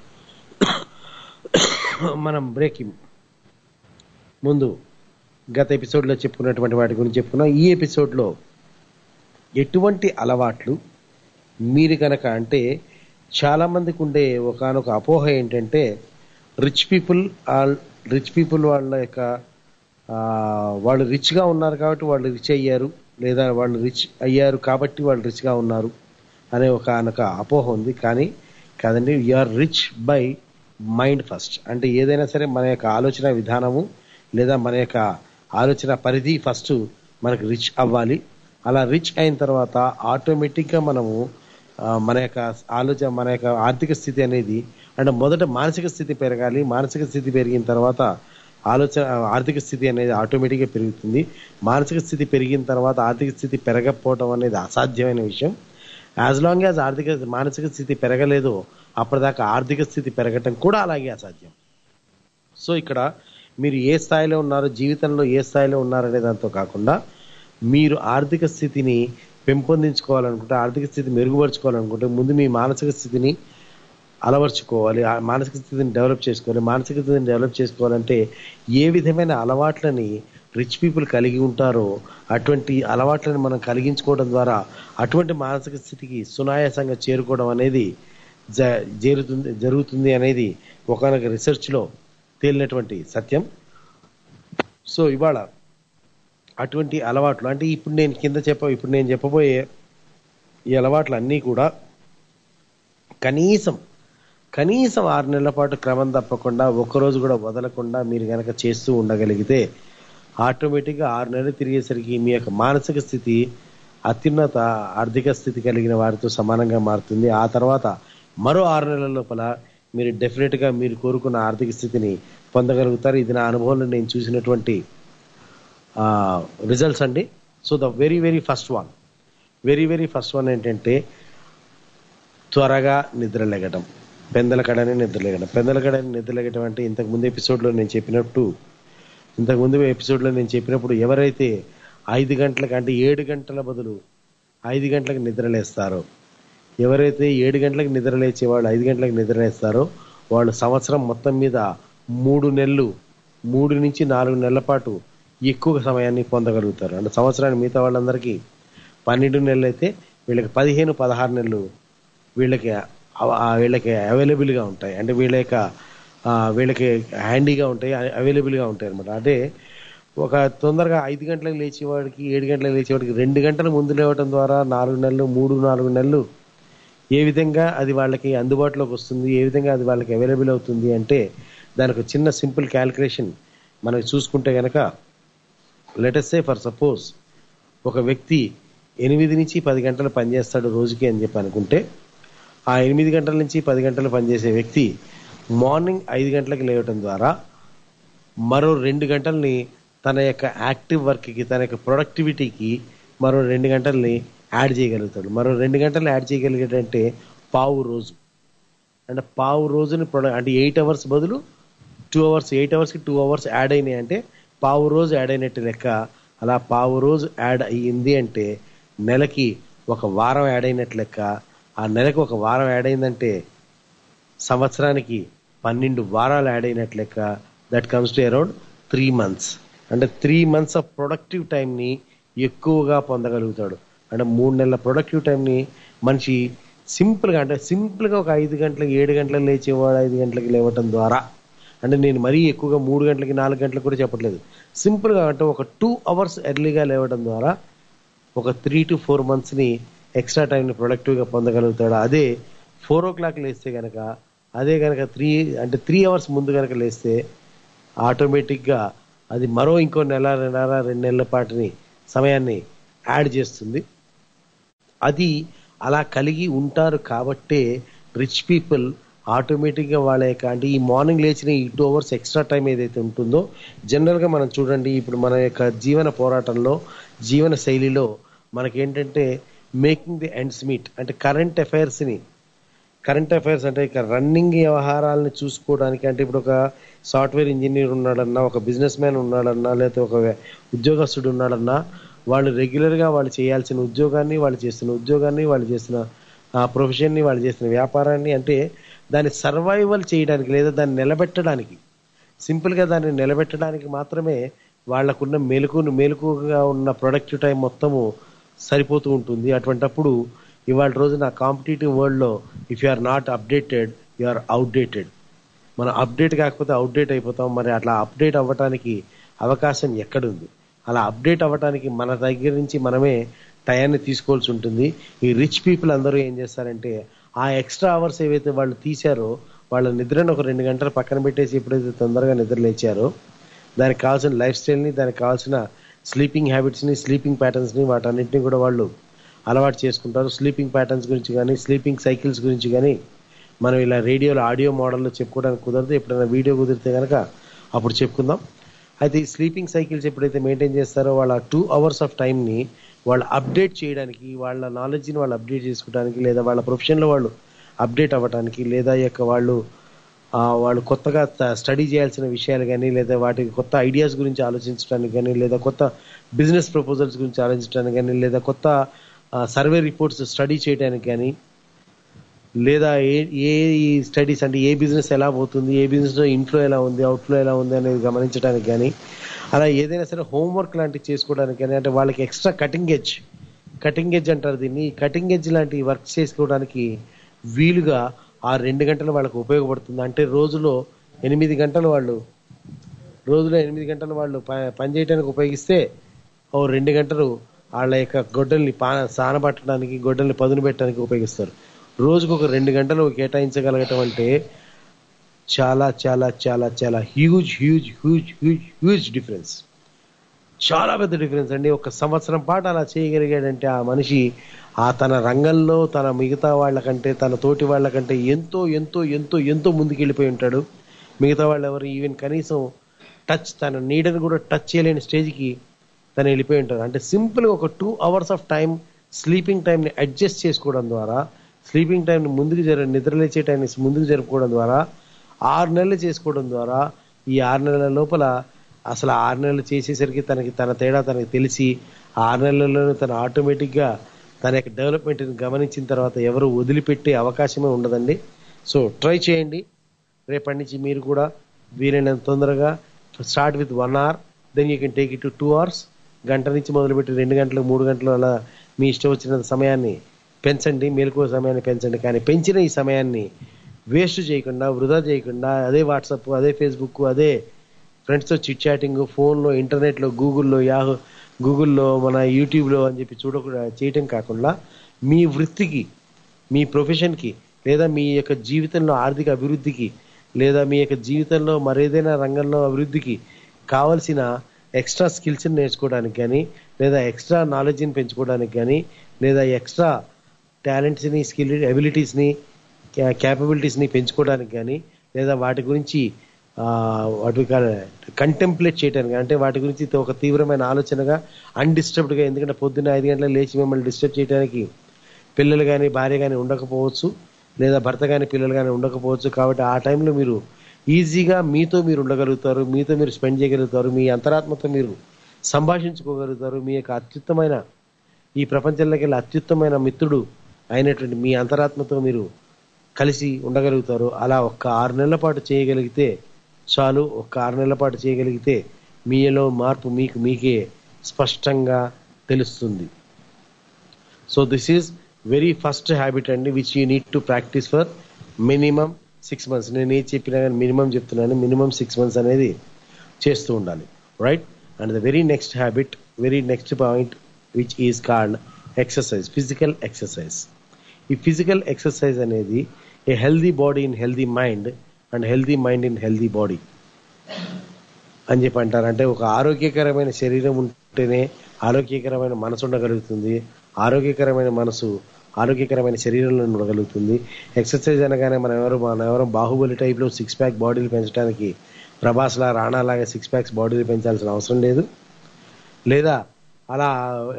మనం బ్రేకింగ్ ముందు గత ఎపిసోడ్లో చెప్పుకున్నటువంటి వాటి గురించి చెప్పుకున్నాం. ఈ ఎపిసోడ్లో ఎటువంటి అలవాట్లు మీరు కనుక, అంటే చాలామందికి ఉండే ఒకనొక అపోహ ఏంటంటే రిచ్ పీపుల్ వాళ్ళ యొక్క వాళ్ళు రిచ్గా ఉన్నారు కాబట్టి వాళ్ళు రిచ్ అయ్యారు, లేదా వాళ్ళు రిచ్ అయ్యారు కాబట్టి వాళ్ళు రిచ్గా ఉన్నారు అనే ఒకనొక అపోహ ఉంది. కానీ కాదండి, you are rich by mind first. అంటే ఏదైనా సరే మన యొక్క ఆలోచన విధానము లేదా మన యొక్క ఆలోచన పరిధి ఫస్ట్ మనకు రిచ్ అవ్వాలి. అలా రిచ్ అయిన తర్వాత ఆటోమేటిక్గా మనము మన యొక్క ఆలోచన, మన యొక్క ఆర్థిక స్థితి అనేది, అంటే మొదట మానసిక స్థితి పెరగాలి. మానసిక స్థితి పెరిగిన తర్వాత ఆర్థిక స్థితి అనేది ఆటోమేటిక్గా పెరుగుతుంది. మానసిక స్థితి పెరిగిన తర్వాత ఆర్థిక స్థితి పెరగకపోవడం అనేది అసాధ్యమైన విషయం. యాజ్ లాంగ్ యాజ్ మానసిక స్థితి పెరగలేదో అప్పటిదాకా ఆర్థిక స్థితి పెరగటం కూడా అలాగే అసాధ్యం. సో ఇక్కడ మీరు ఏ స్థాయిలో ఉన్నారో, జీవితంలో ఏ స్థాయిలో ఉన్నారనే దాంతో కాకుండా మీరు ఆర్థిక స్థితిని పెంపొందించుకోవాలనుకుంటే, ఆర్థిక స్థితి మెరుగుపరుచుకోవాలనుకుంటే ముందు మీ మానసిక స్థితిని అలవర్చుకోవాలి, మానసిక స్థితిని డెవలప్ చేసుకోవాలి. మానసిక స్థితిని డెవలప్ చేసుకోవాలంటే ఏ విధమైన అలవాట్లని రిచ్ పీపుల్ కలిగి ఉంటారో అటువంటి అలవాట్లను మనం కలిగించుకోవడం ద్వారా అటువంటి మానసిక స్థితికి సునాయాసంగా చేరుకోవడం అనేది జరుగుతుంది అనేది ఒకనొక రీసెర్చ్లో తేలినటువంటి సత్యం. సో ఇవాళ అటువంటి అలవాట్లు, అంటే ఇప్పుడు నేను చెప్పబోయే ఈ అలవాట్లు అన్నీ కూడా కనీసం 6 నెలల పాటు క్రమం తప్పకుండా ఒక్కరోజు కూడా వదలకుండా మీరు కనుక చేస్తూ ఉండగలిగితే ఆటోమేటిక్గా 6 నెలలు తిరిగేసరికి మీ యొక్క మానసిక స్థితి అత్యున్నత ఆర్థిక స్థితి కలిగిన వారితో సమానంగా మారుతుంది. ఆ తర్వాత మరో 6 నెలల లోపల మీరు డెఫినెట్గా మీరు కోరుకున్న ఆర్థిక స్థితిని పొందగలుగుతారు. ఇది నా అనుభవంలో నేను చూసినటువంటి రిజల్ట్స్ అండి. So the very first one ఏంటంటే త్వరగా నిద్రలేగటం, పెందలకడని నిద్రలేగటం అంటే ఇంతకుముందు ఎపిసోడ్లో నేను చెప్పినప్పుడు ఎవరైతే 5 గంటలకు అంటే 7 గంటల బదులు 5 గంటలకు నిద్రలేస్తారో, ఎవరైతే 7 గంటలకు నిద్రలేచే వాళ్ళు 5 గంటలకు నిద్రలేస్తారో వాళ్ళు సంవత్సరం మొత్తం మీద 3 నుంచి 4 నెలల పాటు ఎక్కువ సమయాన్ని పొందగలుగుతారు. అంటే సంవత్సరానికి మిగతా వాళ్ళందరికీ 12 నెలలు అయితే వీళ్ళకి 15-16 నెలలు వీళ్ళకి అవైలబుల్గా ఉంటాయి. అంటే వీళ్ళకి హ్యాండీగా ఉంటాయి, అవైలబుల్గా ఉంటాయి అనమాట. అదే ఒక తొందరగా 5 గంటలకు లేచేవాడికి 7 గంటలకు లేచేవాడికి 2 గంటల ముందు లేవటం ద్వారా 4 నెలలు ఏ విధంగా అది వాళ్ళకి అందుబాటులోకి వస్తుంది, ఏ విధంగా అది వాళ్ళకి అవైలబుల్ అవుతుంది అంటే దానికి చిన్న సింపుల్ క్యాల్కులేషన్ మనకి చూసుకుంటే కనుక, let us say for suppose ఒక వ్యక్తి 8 నుంచి 10 గంటలు పనిచేస్తాడు రోజుకి అని చెప్పి అనుకుంటే, ఆ 8 గంటల నుంచి 10 గంటలు పనిచేసే వ్యక్తి మార్నింగ్ 5 గంటలకు లేవటం ద్వారా మరో 2 గంటల్ని తన యొక్క యాక్టివ్ వర్క్కి, తన యొక్క ప్రొడక్టివిటీకి మరో 2 గంటల్ని యాడ్ చేయగలుగుతాడు. మరో 2 గంటలు యాడ్ చేయగలిగేటంటే పావు రోజు. అంటే పావు రోజుని అంటే 8 అవర్స్ బదులు 2 అవర్స్, 8 అవర్స్కి 2 అవర్స్ యాడ్ అయినాయి అంటే పావు రోజు యాడ్ అయినట్టు లెక్క. అలా పావు రోజు యాడ్ అయ్యింది అంటే నెలకి 1 వారం యాడ్ అయినట్టు లెక్క. ఆ నెలకి 1 వారం యాడ్ అయిందంటే సంవత్సరానికి 12 వారాలు యాడ్ అయినట్టు లెక్క. That comes to around 3 months. అంటే 3 months ఆఫ్ ప్రొడక్టివ్ టైంని ఎక్కువగా పొందగలుగుతాడు. అంటే 3 నెలల ప్రొడక్టివ్ టైంని మనిషి సింపుల్గా ఒక 5 గంటలకు 7 గంటలకు లేచేవాడు 5 గంటలకు లేవటం ద్వారా, అంటే నేను మరీ ఎక్కువగా 3 గంటలకి 4 గంటలకు కూడా చెప్పట్లేదు, సింపుల్గా అంటే ఒక 2 అవర్స్ ఎర్లీగా లేవడం ద్వారా ఒక 3 to 4 months ఎక్స్ట్రా టైంని ప్రొడక్టివ్గా పొందగలుగుతాడు. అదే 4 o'clock లేస్తే కనుక, అదే కనుక 3 hours ముందు కనుక లేస్తే ఆటోమేటిక్గా అది మరో ఇంకో 1-2 నెలల పాటుని సమయాన్ని యాడ్ చేస్తుంది. అది అలా కలిగి ఉంటారు కాబట్టే రిచ్ పీపుల్ ఆటోమేటిక్గా వాళ్ళ యొక్క అంటే ఈ మార్నింగ్ లేచిన ఈ 2 hours ఎక్స్ట్రా టైం ఏదైతే ఉంటుందో, జనరల్గా మనం చూడండి ఇప్పుడు మన యొక్క జీవన పోరాటంలో, జీవన శైలిలో మనకేంటంటే మేకింగ్ ది ఎండ్స్ మీట్ అంటే కరెంట్ అఫైర్స్ అంటే ఇక రన్నింగ్ వ్యవహారాలను చూసుకోవడానికి, అంటే ఇప్పుడు ఒక సాఫ్ట్వేర్ ఇంజనీర్ ఉన్నాడన్నా, ఒక బిజినెస్ మ్యాన్ ఉన్నాడన్నా, లేకపోతే ఒక ఉద్యోగస్తుడు ఉన్నాడన్నా, వాళ్ళు రెగ్యులర్గా వాళ్ళు చేయాల్సిన ఉద్యోగాన్ని, వాళ్ళు చేస్తున్న ప్రొఫెషన్ని, వాళ్ళు చేస్తున్న వ్యాపారాన్ని, అంటే దాన్ని సర్వైవల్ చేయడానికి లేదా దాన్ని నిలబెట్టడానికి, సింపుల్గా దాన్ని నిలబెట్టడానికి మాత్రమే వాళ్ళకున్న మెలకుగా ఉన్న ప్రొడక్టివ్ టైం మొత్తము సరిపోతూ ఉంటుంది. అటువంటప్పుడు ఇవాళ రోజున కాంపిటేటివ్ వరల్డ్లో if you are not updated you are outdated. మనం అప్డేట్ కాకపోతే అవుట్డేట్ అయిపోతాం. మరి అట్లా అప్డేట్ అవ్వటానికి అవకాశం ఎక్కడుంది? అలా అప్డేట్ అవ్వటానికి మన దగ్గర నుంచి మనమే టయాన్ని తీసుకోవాల్సి ఉంటుంది. ఈ రిచ్ పీపుల్ అందరూ ఏం చేస్తారంటే ఆ ఎక్స్ట్రా అవర్స్ ఏవైతే వాళ్ళు తీశారో వాళ్ళ నిద్రను ఒక 2 గంటలు పక్కన పెట్టేసి ఎప్పుడైతే తొందరగా నిద్ర లేచారో దానికి కావాల్సిన లైఫ్ స్టైల్ని, దానికి కావాల్సిన స్లీపింగ్ హ్యాబిట్స్ని, స్లీపింగ్ ప్యాటర్న్స్ని, వాటన్నిటిని కూడా వాళ్ళు అలవాటు చేసుకుంటారు. స్లీపింగ్ ప్యాటర్న్స్ గురించి కానీ, స్లీపింగ్ సైకిల్స్ గురించి కానీ మనం ఇలా రేడియోలో ఆడియో మోడల్లో చెప్పుకోవడానికి కుదరదు. ఎప్పుడైనా వీడియో కుదిరితే కనుక అప్పుడు చెప్పుకుందాం. అయితే ఈ స్లీపింగ్ సైకిల్స్ ఎప్పుడైతే మెయింటైన్ చేస్తారో వాళ్ళ 2 hours ఆఫ్ టైంని వాళ్ళు అప్డేట్ చేయడానికి, వాళ్ళ నాలెడ్జ్ని వాళ్ళు అప్డేట్ చేసుకోవడానికి, లేదా వాళ్ళ ప్రొఫెషన్లో వాళ్ళు అప్డేట్ అవ్వడానికి, లేదా వాళ్ళు కొత్తగా స్టడీ చేయాల్సిన విషయాలు కానీ, లేదా వాటికి కొత్త ఐడియాస్ గురించి ఆలోచించడానికి కానీ, లేదా కొత్త బిజినెస్ ప్రపోజల్స్ గురించి ఆలోచించడానికి కానీ, లేదా కొత్త సర్వే రిపోర్ట్స్ స్టడీ చేయడానికి కానీ, లేదా ఏ స్టడీస్ అంటే ఏ బిజినెస్ ఎలా పోతుంది, ఏ బిజినెస్లో ఇన్ఫ్లో ఎలా ఉంది, అవుట్ఫ్లో ఎలా ఉంది అనేది గమనించడానికి కానీ, అలా ఏదైనా సరే హోంవర్క్ లాంటివి చేసుకోవడానికి కానీ, అంటే వాళ్ళకి ఎక్స్ట్రా కటింగ్ ఎడ్జ్ అంటారు దీన్ని, కటింగ్ ఎడ్జ్ లాంటి వర్క్ చేసుకోవడానికి వీలుగా ఆ 2 గంటలు వాళ్ళకి ఉపయోగపడుతుంది. అంటే రోజులో 8 గంటలు వాళ్ళు పనిచేయడానికి ఉపయోగిస్తే ఓ 2 గంటలు వాళ్ళ యొక్క గొడ్డల్ని సానబట్టడానికి, గొడ్డల్ని పదును పెట్టడానికి ఉపయోగిస్తారు. రోజుకు ఒక 2 గంటలు కేటాయించగలగటం అంటే చాలా చాలా చాలా చాలా హ్యూజ్ డిఫరెన్స్, చాలా పెద్ద డిఫరెన్స్ అండి. ఒక సంవత్సరం పాటు అలా చేయగలిగాడంటే ఆ మనిషి తన రంగంలో తన మిగతా వాళ్ళకంటే, తన తోటి వాళ్ళకంటే ఎంతో ఎంతో ఎంతో ఎంతో ముందుకెళ్ళిపోయి ఉంటాడు. మిగతా వాళ్ళు ఎవరు ఈవెన్ కనీసం తన నీడను కూడా టచ్ చేయలేని స్టేజ్కి తను వెళ్ళిపోయి ఉంటారు. అంటే సింపుల్గా ఒక 2 hours ఆఫ్ టైం స్లీపింగ్ టైంని అడ్జస్ట్ చేసుకోవడం ద్వారా, స్లీపింగ్ టైంని ముందుకు నిద్రలేచే టైంని ముందుకు జరుపుకోవడం ద్వారా 6 నెలలు చేసుకోవడం ద్వారా ఈ 6 నెలల లోపల అసలు 6 నెలలు చేసేసరికి తన తేడా తనకి తెలిసి 6 నెలల్లోనే తను ఆటోమేటిక్గా తన యొక్క డెవలప్మెంట్ని గమనించిన తర్వాత ఎవరు వదిలిపెట్టే అవకాశమే ఉండదండి. సో ట్రై చేయండి. రేపటి నుంచి మీరు కూడా వీలైనంత తొందరగా start with 1 hour, then you can take it to 2 hours. గంట నుంచి మొదలుపెట్టి 2 గంటలు 3 గంటలు అలా మీ ఇష్టం వచ్చిన సమయాన్ని పెంచండి, మెలకువ సమయాన్ని పెంచండి. కానీ పెంచిన ఈ సమయాన్ని వేస్ట్ చేయకుండా, వృధా చేయకుండా అదే వాట్సాప్, అదే ఫేస్బుక్, అదే ఫ్రెండ్స్తో చిట్ చాటింగ్, ఫోన్లో, ఇంటర్నెట్లో, గూగుల్లో మన యూట్యూబ్లో అని చెప్పి చేయటం కాకుండా మీ వృత్తికి, మీ ప్రొఫెషన్కి, లేదా మీ యొక్క జీవితంలో ఆర్థిక అభివృద్ధికి, లేదా మీ యొక్క జీవితంలో మరేదైనా రంగంలో అభివృద్ధికి కావాల్సిన ఎక్స్ట్రా స్కిల్స్ని నేర్చుకోవడానికి కానీ, లేదా ఎక్స్ట్రా నాలెడ్జ్ని పెంచుకోవడానికి కానీ, లేదా ఎక్స్ట్రా టాలెంట్స్ని, ఎబిలిటీస్ని, క్యాపబిలిటీస్ని పెంచుకోవడానికి కానీ, లేదా వాటి గురించి వాటి కంటెంప్లేట్ చేయడానికి, అంటే వాటి గురించి ఒక తీవ్రమైన ఆలోచనగా అన్డిస్టర్బ్డ్గా, ఎందుకంటే పొద్దున్న 5 గంటలకు లేచి మిమ్మల్ని డిస్టర్బ్ చేయడానికి పిల్లలు కానీ భార్య కానీ ఉండకపోవచ్చు, లేదా భర్త కానీ పిల్లలు కానీ ఉండకపోవచ్చు. కాబట్టి ఆ టైంలో మీరు ఈజీగా మీతో మీరు ఉండగలుగుతారు, మీతో మీరు స్పెండ్ చేయగలుగుతారు, మీ అంతరాత్మతో మీరు సంభాషించుకోగలుగుతారు. మీ యొక్క అత్యుత్తమైన, ఈ ప్రపంచంలోకి వెళ్ళి అత్యుత్తమైన మిత్రుడు అయినటువంటి మీ అంతరాత్మతో మీరు కలిసి ఉండగలుగుతారు. అలా ఒక్క 6 నెలల పాటు చేయగలిగితే చాలు. ఒక్క 6 నెలల పాటు చేయగలిగితే మీలో మార్పు మీకే స్పష్టంగా తెలుస్తుంది. So this is very first habit అండి, which you need to practice for minimum 6 months. నేను ఏది చెప్పినా కానీ మినిమం చెప్తున్నాను, మినిమం 6 months అనేది చేస్తూ ఉండాలి, right? And the very next habit, very next point, which is called exercise, physical exercise. ఈ ఫిజికల్ ఎక్సర్సైజ్ అనేది a healthy body in healthy mind and healthy mind in healthy body అని చెప్పి అంటారు. అంటే ఒక ఆరోగ్యకరమైన శరీరం ఉంటేనే ఆరోగ్యకరమైన మనసు ఉండగలుగుతుంది, ఆరోగ్యకరమైన మనసు ఆరోగ్యకరమైన శరీరంలో ఉండగలుగుతుంది. ఎక్సర్సైజ్ అనగానే మనం ఎవరు బాహుబలి టైప్లో 6 pack బాడీలు పెంచడానికి ప్రభాస్లా, రాణాలాగా 6 packs బాడీలు పెంచాల్సిన అవసరం లేదు. లేదా అలా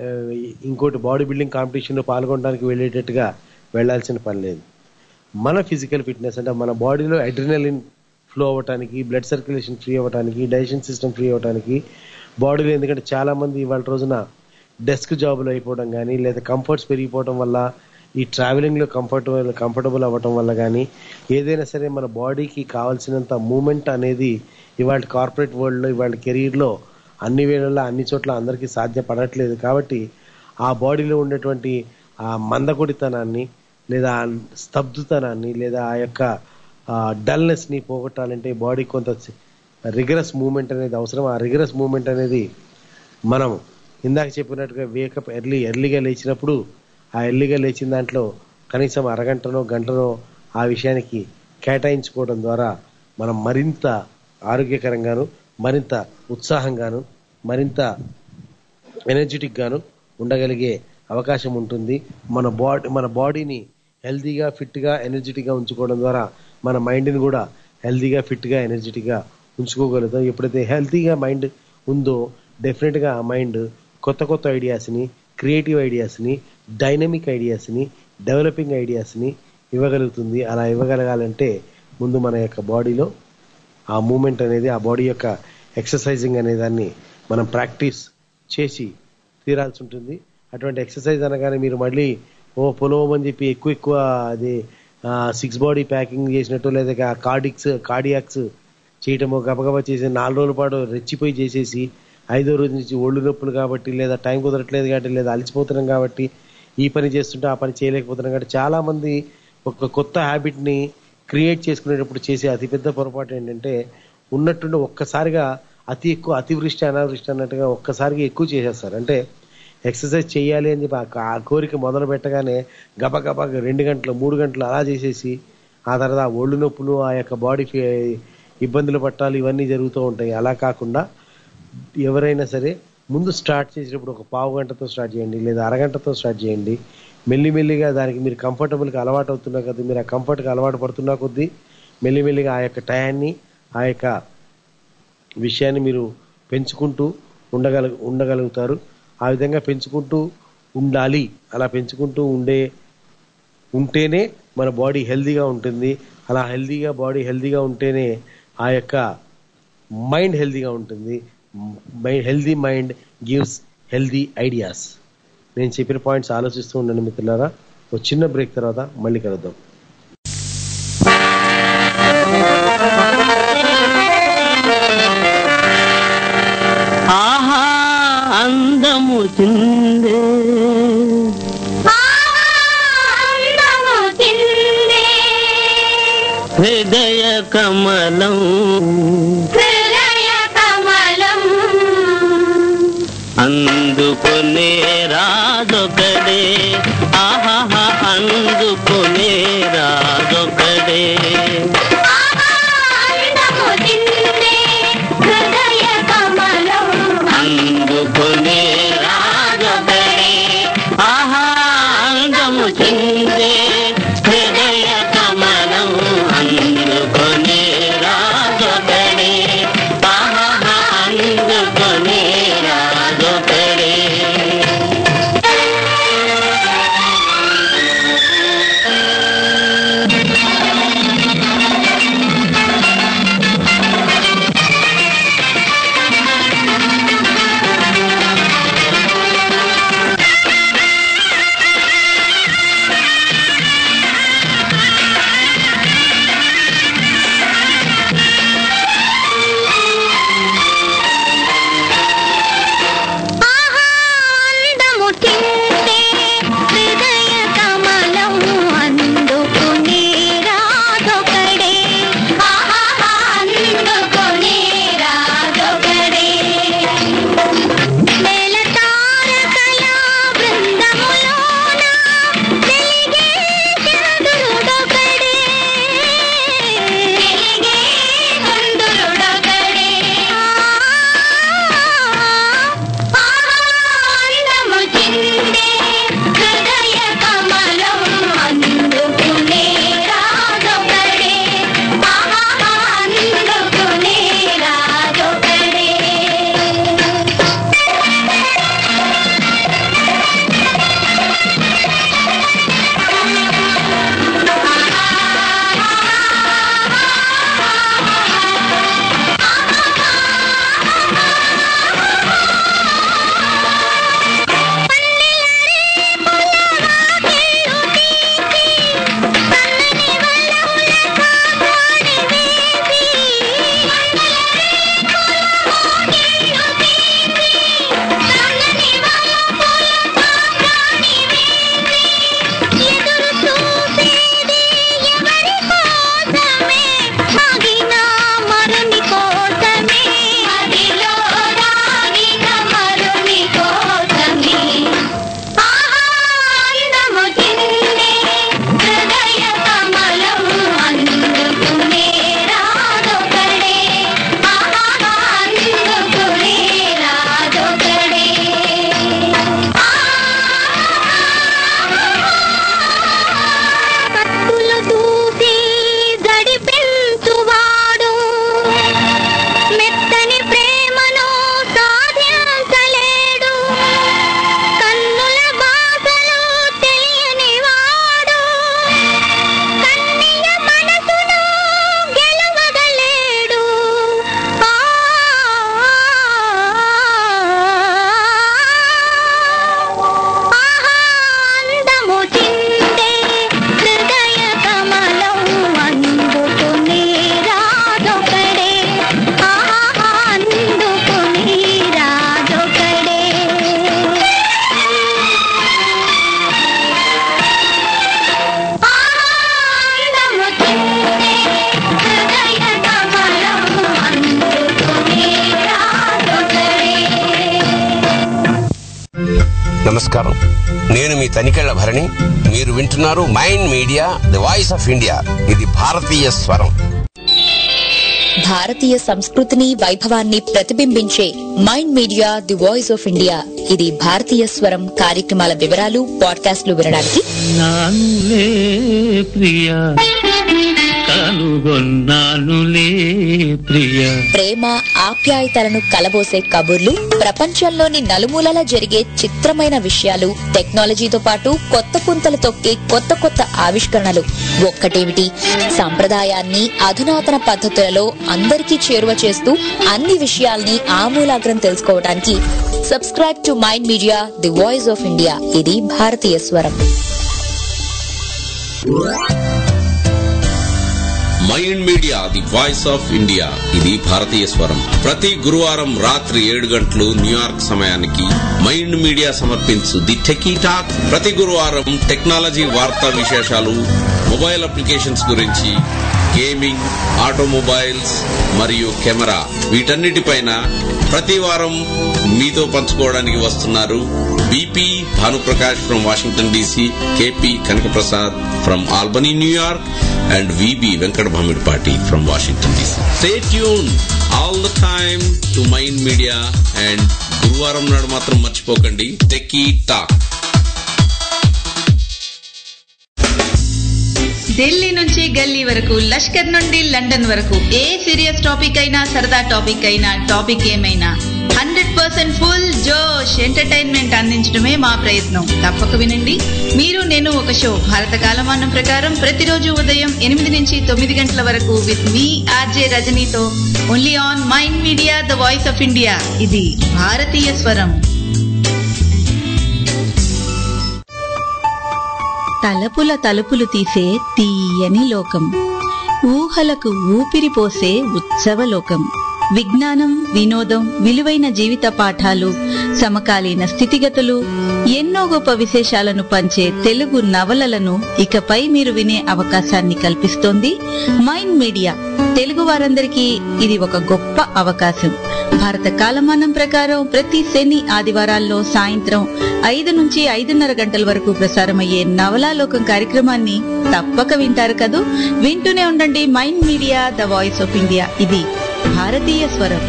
ఇంకోటి బాడీ బిల్డింగ్ కాంపిటీషన్లో పాల్గొనడానికి వెళ్ళేటట్టుగా వెళ్లాల్సిన పని లేదు. మన ఫిజికల్ ఫిట్నెస్ అంటే మన బాడీలో అడ్రినలిన్ ఫ్లో అవ్వడానికి, బ్లడ్ సర్క్యులేషన్ ఫ్రీ అవ్వడానికి, డైజెషన్ సిస్టమ్ ఫ్రీ అవ్వడానికి బాడీలో, ఎందుకంటే చాలామంది ఇవాళ రోజున డెస్క్ జాబులు అయిపోవడం కానీ, లేదా కంఫర్ట్స్ పెరిగిపోవడం వల్ల, ఈ ట్రావెలింగ్లో కంఫర్టబుల్ అవ్వటం వల్ల కానీ, ఏదైనా సరే మన బాడీకి కావాల్సినంత మూమెంట్ అనేది ఇవాళ కార్పొరేట్ వరల్డ్లో, ఇవాళ కెరీర్లో అన్ని వేళల్లో అన్ని చోట్ల అందరికీ సాధ్యపడట్లేదు. కాబట్టి ఆ బాడీలో ఉండేటువంటి ఆ మందకొడితనాన్ని, లేదా స్తబ్దుతనాన్ని, లేదా ఆ యొక్క డల్నెస్ని పోగొట్టాలంటే బాడీ కొంత రిగరస్ మూమెంట్ అనేది అవసరం. ఆ రిగరస్ మూమెంట్ అనేది మనం ఇందాక చెప్పినట్టుగా వేకప్ ఎర్లీగా లేచినప్పుడు, ఆ ఎర్లీగా లేచిన దాంట్లో కనీసం అరగంటనో గంటనో ఆ విషయానికి కేటాయించుకోవడం ద్వారా మనం మరింత ఆరోగ్యకరంగాను, మరింత ఉత్సాహంగాను, మరింత ఎనర్జెటిక్ గాను ఉండగలిగే అవకాశం ఉంటుంది. మన బాడీని హెల్తీగా, ఫిట్గా, ఎనర్జెటిక్గా ఉంచుకోవడం ద్వారా మన మైండ్ని కూడా హెల్తీగా, ఫిట్గా, ఎనర్జెటిక్గా ఉంచుకోగలుగుతాం. ఎప్పుడైతే హెల్తీగా మైండ్ ఉందో డెఫినెట్గా ఆ మైండ్ కొత్త ఐడియాస్ని, క్రియేటివ్ ఐడియాస్ని, డైనమిక్ ఐడియాస్ని, డెవలపింగ్ ఐడియాస్ని ఇవ్వగలుగుతుంది. అలా ఇవ్వగలగాలంటే ముందు మన యొక్క బాడీలో ఆ మూమెంట్ అనేది, ఆ బాడీ యొక్క ఎక్సర్సైజింగ్ అనే దాన్ని మనం ప్రాక్టీస్ చేసి తీరాల్సి ఉంటుంది. అటువంటి ఎక్సర్సైజ్ అనగానే మీరు మళ్ళీ పొలవమని చెప్పి ఎక్కువ అది 6 బాడీ ప్యాకింగ్ చేసినట్టు, లేదా కార్డియాక్స్ చేయటమో గబగబా చేసి 4 రోజుల పాటు రెచ్చిపోయి చేసేసి 5వ రోజు నుంచి ఒళ్ళు నొప్పులు కాబట్టి, లేదా టైం కుదరట్లేదు కాబట్టి, లేదా అలసిపోతున్నాం కాబట్టి, ఈ పని చేస్తుంటే ఆ పని చేయలేకపోతున్నాం కాబట్టి, చాలామంది ఒక కొత్త హ్యాబిట్ని క్రియేట్ చేసుకునేటప్పుడు చేసే అతిపెద్ద పొరపాటు ఏంటంటే ఉన్నట్టుండి ఒక్కసారిగా అతివృష్టి అనావృష్టి అన్నట్టుగా ఒక్కసారిగా ఎక్కువ చేసేస్తారు. అంటే ఎక్సర్సైజ్ చేయాలి అని చెప్పి ఆ కోరిక మొదలు పెట్టగానే గబగబా 2 గంటలు 3 గంటలు అలా చేసేసి ఆ తర్వాత ఆ ఒళ్ళు నొప్పులు, ఆ యొక్క బాడీ ఇబ్బందులు పట్టాలి, ఇవన్నీ జరుగుతూ ఉంటాయి. అలా కాకుండా ఎవరైనా సరే ముందు స్టార్ట్ చేసేటప్పుడు ఒక పావు గంటతో స్టార్ట్ చేయండి, లేదా అరగంటతో స్టార్ట్ చేయండి. మెల్లిమెల్లిగా దానికి మీరు కంఫర్టబుల్గా అలవాటు అవుతున్నా కొద్దీ, మీరు ఆ కంఫర్ట్గా అలవాటు పడుతున్నా కొద్దీ మెల్లిమెల్లిగా ఆ యొక్క టయాన్ని, ఆ యొక్క విషయాన్ని మీరు పెంచుకుంటూ ఉండగలుగుతారు. ఆ విధంగా పెంచుకుంటూ ఉండాలి. అలా పెంచుకుంటూ ఉంటేనే మన బాడీ హెల్దీగా ఉంటుంది. అలా బాడీ హెల్దీగా ఉంటేనే ఆ యొక్క మైండ్ హెల్దీగా ఉంటుంది. Healthy mind gives healthy ideas. నేను చెప్పిన పాయింట్స్ ఆలోచిస్తూ ఉండండి మిత్రులారా. ఒక చిన్న బ్రేక్ తర్వాత మళ్ళీ కలుద్దాం.
ఆహా అందము చిందే హృదయ కమలం అందుకునే రాజొకడే. ఆహా అందుకునే రాజొకడే. అందుకునే రాజొకడే. ఆహా అందము చిందే హృదయ కమలం అందుకునే రాజొకడే. ఆహా అందుకునే రాజొకడే.
నమస్కారం, నేను మీ తనికెళ్ల భరణి. మీరు వింటున్నారు mind media, the voice of India. ఇది భారతీయ స్వరం.
భారతీయ సంస్కృతిని వైభవాన్ని ప్రతిబింబించే mind media, the voice of India. ఇది భారతీయ స్వరం కార్యక్రమాల వివరాలు, పాడ్కాస్ట్లు వినడానికి
నానులే ప్రియా కనుగొన్నానులే ప్రియా.
ప్రేమ, ఆప్యాయతలను కలబోసే కబుర్లు, ప్రపంచంలోని నలుమూలలా జరిగే చిత్రమైన విషయాలు, టెక్నాలజీతో పాటు కొత్త పుంతలు తొక్కే కొత్త కొత్త ఆవిష్కరణలు. ఒక్కటేమిటి, సంప్రదాయాన్ని అధునాతన పద్ధతులలో అందరికీ చేరువ చేస్తూ అన్ని విషయాల్ని ఆమూలాగ్రం తెలుసుకోవడానికి subscribe to mind media, the voice of India. ఇది భారతీయ స్వరం.
Mind media, the voice of India. ఇది భారతీయ స్వరం. ప్రతి గురువారం రాత్రి 7 గంటలు న్యూయార్క్ సమయానికి మైండ్ మీడియా సమర్పించు ది టెకీ టాక్. ప్రతి గురువారం టెక్నాలజీ వార్తా విశేషాలు, మొబైల్ అప్లికేషన్స్ గురించి, గేమింగ్, ఆటోమొబైల్స్ మరియు కెమెరా, వీటన్నిటిపైన ప్రతి వారం మీతో పంచుకోవడానికి వస్తున్నారు BP Bhanuprakash from Washington DC, KP Kanakaprasad from Albany New York, and VB Venkat Bhamidpati from Washington DC. Stay tuned all the time to Mind Media, and గురువారం నాడు మాత్రం మర్చిపోకండి టెకీ టాక్.
ఢిల్లీ నుంచి గల్లీ వరకు, లష్కర్ నుండి లండన్ వరకు, ఏ సీరియస్ టాపిక్ అయినా సరదా టాపిక్ అయినా, టాపిక్ ఏమైనా 100% ఫుల్ జోష్ ఎంటర్టైన్మెంట్ అందించడమే మా ప్రయత్నం. తప్పక వినండి. మీరు నేను ఒక షో భారత కాలమానం ప్రకారం ప్రతిరోజు ఉదయం 8 నుంచి 9 గంటల వరకు విత్ మీ ఆర్జే రజనీతో only on mind media, the voice of India. ఇది భారతీయ స్వరం.
తలపుల తలుపులు తీసే తీయని లోకం, ఊహలకు ఊపిరి పోసే ఉత్సవ లోకం. విజ్ఞానం, వినోదం, విలువైన జీవిత పాఠాలు, సమకాలీన స్థితిగతులు, ఎన్నో గొప్ప విశేషాలను పంచే తెలుగు నవలలను ఇకపై మీరు వినే అవకాశాన్ని కల్పిస్తోంది మైండ్ మీడియా. తెలుగు వారందరికీ ఇది ఒక గొప్ప అవకాశం. భారత కాలమానం ప్రకారం ప్రతి శని, ఆదివారాల్లో సాయంత్రం 5 నుంచి 5:30 గంటల వరకు ప్రసారమయ్యే నవలాలోకం కార్యక్రమాన్ని తప్పక వింటారు కదూ. వింటూనే ఉండండి mind media, the voice of India. ఇది భారతీయ స్వరం.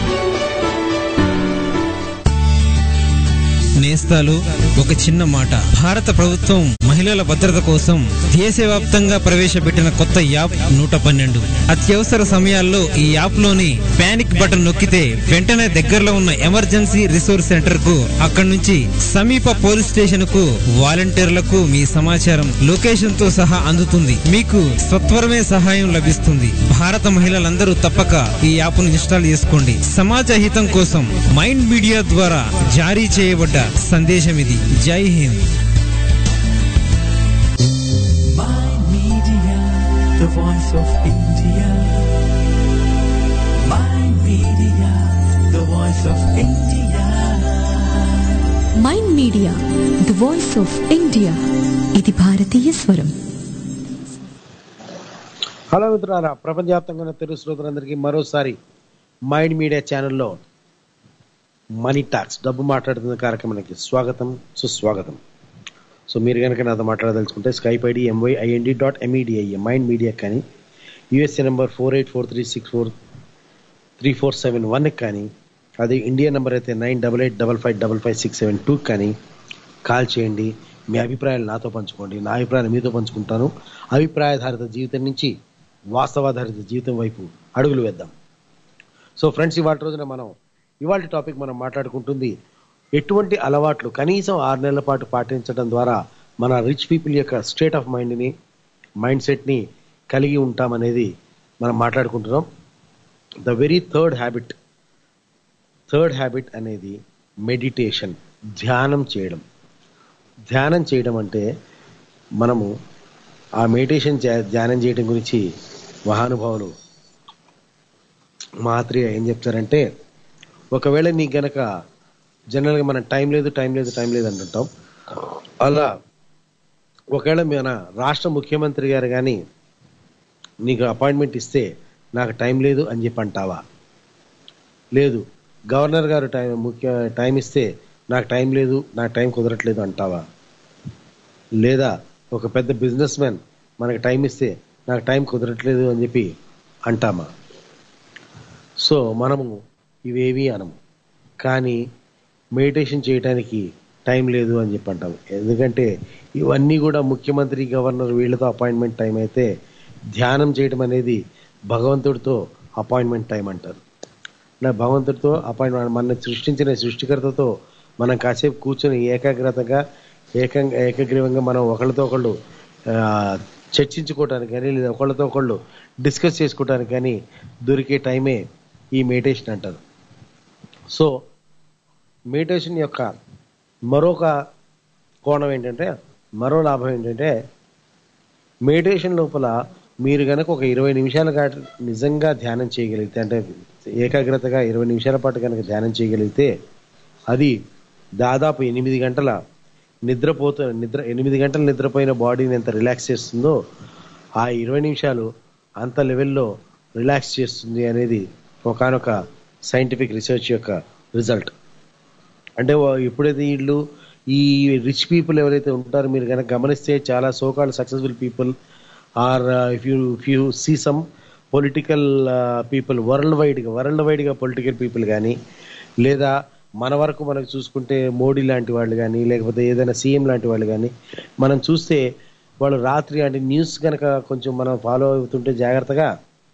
నేస్తాలు, ఒక చిన్న మాట. భారత ప్రభుత్వం మహిళల భద్రత కోసం దేశవ్యాప్తంగా ప్రవేశపెట్టిన కొత్త యాప్ 112. అత్యవసర సమయాల్లో ఈ యాప్ లోని పానిక్ బటన్ నొక్కితే వెంటనే దగ్గరలో ఉన్న ఎమర్జెన్సీ రిసోర్స్ సెంటర్ కు, అక్కడి నుంచి సమీప పోలీస్ స్టేషన్ కు వాలంటీర్లకు మీ సమాచారం లొకేషన్ తో సహా అందుతుంది. మీకు సత్వరమే సహాయం లభిస్తుంది. భారత మహిళలందరూ తప్పక ఈ యాప్ ను ఇన్స్టాల్ చేసుకోండి. సమాజ హితం కోసం మైండ్ మీడియా ద్వారా జారీ చేయబడ్డ సందేశం ఇది. జై Hind.
Mind Media, the voice of India. Mind Media, the voice of India.
Mind media, the voice of India. ఇది భారతీయ స్వరం.
హలో మిత్రులారా, ప్రపంచవ్యాప్తంగా ఉన్న తెలుగు శ్రోతలందరికీ మరోసారి మైండ్ మీడియా ఛానల్లో మనీ టాక్స్, డబ్బు మాట్లాడుతున్న కార్యక్రమానికి స్వాగతం, సుస్వాగతం. సో మీరు కనుక నాతో మాట్లాడదలుచుకుంటే Skype ID MYIND.MEDIA mind media కానీ, యూఎస్ఏ నెంబర్ 4843643471 కానీ, అది ఇండియా నెంబర్ అయితే 9885555672 కానీ కాల్ చేయండి. మీ అభిప్రాయాలు నాతో పంచుకోండి, నా అభిప్రాయాలు మీతో పంచుకుంటాను. అభిప్రాయాధారిత జీవితం నుంచి వాస్తవాధారిత జీవితం వైపు అడుగులు వేద్దాం. సో ఫ్రెండ్స్, ఇవాళ రోజున ఇవాళ టాపిక్ మనం మాట్లాడుకుంటుంది ఎటువంటి అలవాట్లు కనీసం 6 నెలల పాటు పాటించడం ద్వారా మన రిచ్ పీపుల్ యొక్క స్టేట్ ఆఫ్ మైండ్ సెట్ని కలిగి ఉంటామనేది మనం మాట్లాడుకుంటున్నాం. ద వెరీ థర్డ్ హ్యాబిట్ అనేది మెడిటేషన్, ధ్యానం చేయడం. ధ్యానం చేయడం అంటే మనము ఆ మెడిటేషన్ ధ్యానం చేయడం గురించి మహానుభావులు మహాత్రేయ ఏం చెప్తారంటే, ఒకవేళ నీకు గనక జనరల్గా మనం టైం లేదు అంటుంటాం. అలా ఒకవేళ మన రాష్ట్ర ముఖ్యమంత్రి గారు కానీ నీకు అపాయింట్మెంట్ ఇస్తే నాకు టైం లేదు అని చెప్పి అంటావా? లేదు, గవర్నర్ గారు టైం ఇస్తే నాకు టైం లేదు, నాకు టైం కుదరట్లేదు అంటావా? లేదా ఒక పెద్ద బిజినెస్ మ్యాన్ మనకు టైం ఇస్తే నాకు టైం కుదరట్లేదు అని చెప్పి అంటామా? సో మనము ఇవేవి అనము, కానీ మెడిటేషన్ చేయడానికి టైం లేదు అని చెప్పి అంటాము. ఎందుకంటే ఇవన్నీ కూడా ముఖ్యమంత్రి, గవర్నర్ వీళ్ళతో అపాయింట్మెంట్ టైం అయితే, ధ్యానం చేయడం అనేది భగవంతుడితో అపాయింట్మెంట్ టైం అంటారు. భగవంతుడితో అపాయింట్మెంట్ మన సృష్టించిన సృష్టికర్తతో మనం కాసేపు కూర్చొని ఏకాగ్రతగా ఏకగ్రీవంగా మనం ఒకళ్ళతో ఒకళ్ళు చర్చించుకోవటానికి కానీ లేదా ఒకళ్ళతో ఒకళ్ళు డిస్కస్ చేసుకోవటానికి కానీ దొరికే టైమే ఈ మెడిటేషన్ అంటారు. సో మెడిటేషన్ యొక్క మరొక కోణం ఏంటంటే, మరో లాభం ఏంటంటే, మెడిటేషన్ లోపల మీరు కనుక ఒక 20 నిమిషాల నిజంగా ధ్యానం చేయగలిగితే, అంటే ఏకాగ్రతగా 20 నిమిషాల పాటు కనుక ధ్యానం చేయగలిగితే అది దాదాపు 8 గంటల 8 గంటలు నిద్రపోయిన బాడీని ఎంత రిలాక్స్ చేస్తుందో ఆ 20 నిమిషాలు అంత లెవెల్లో రిలాక్స్ చేస్తుంది అనేది ఒకానొక సైంటిఫిక్ రీసెర్చ్ యొక్క రిజల్ట్. అంటే ఎప్పుడైతే వీళ్ళు ఈ రిచ్ పీపుల్ ఎవరైతే ఉంటారో మీరు కనుక గమనిస్తే చాలా so called successful people are if you see some political people world వైడ్గా పొలిటికల్ పీపుల్ కానీ, లేదా మన వరకు మనకు చూసుకుంటే మోడీ లాంటి వాళ్ళు కానీ, లేకపోతే ఏదైనా సీఎం లాంటి వాళ్ళు కానీ మనం చూస్తే వాళ్ళు రాత్రి అంటే న్యూస్ కనుక కొంచెం మనం ఫాలో అవుతుంటే జాగ్రత్తగా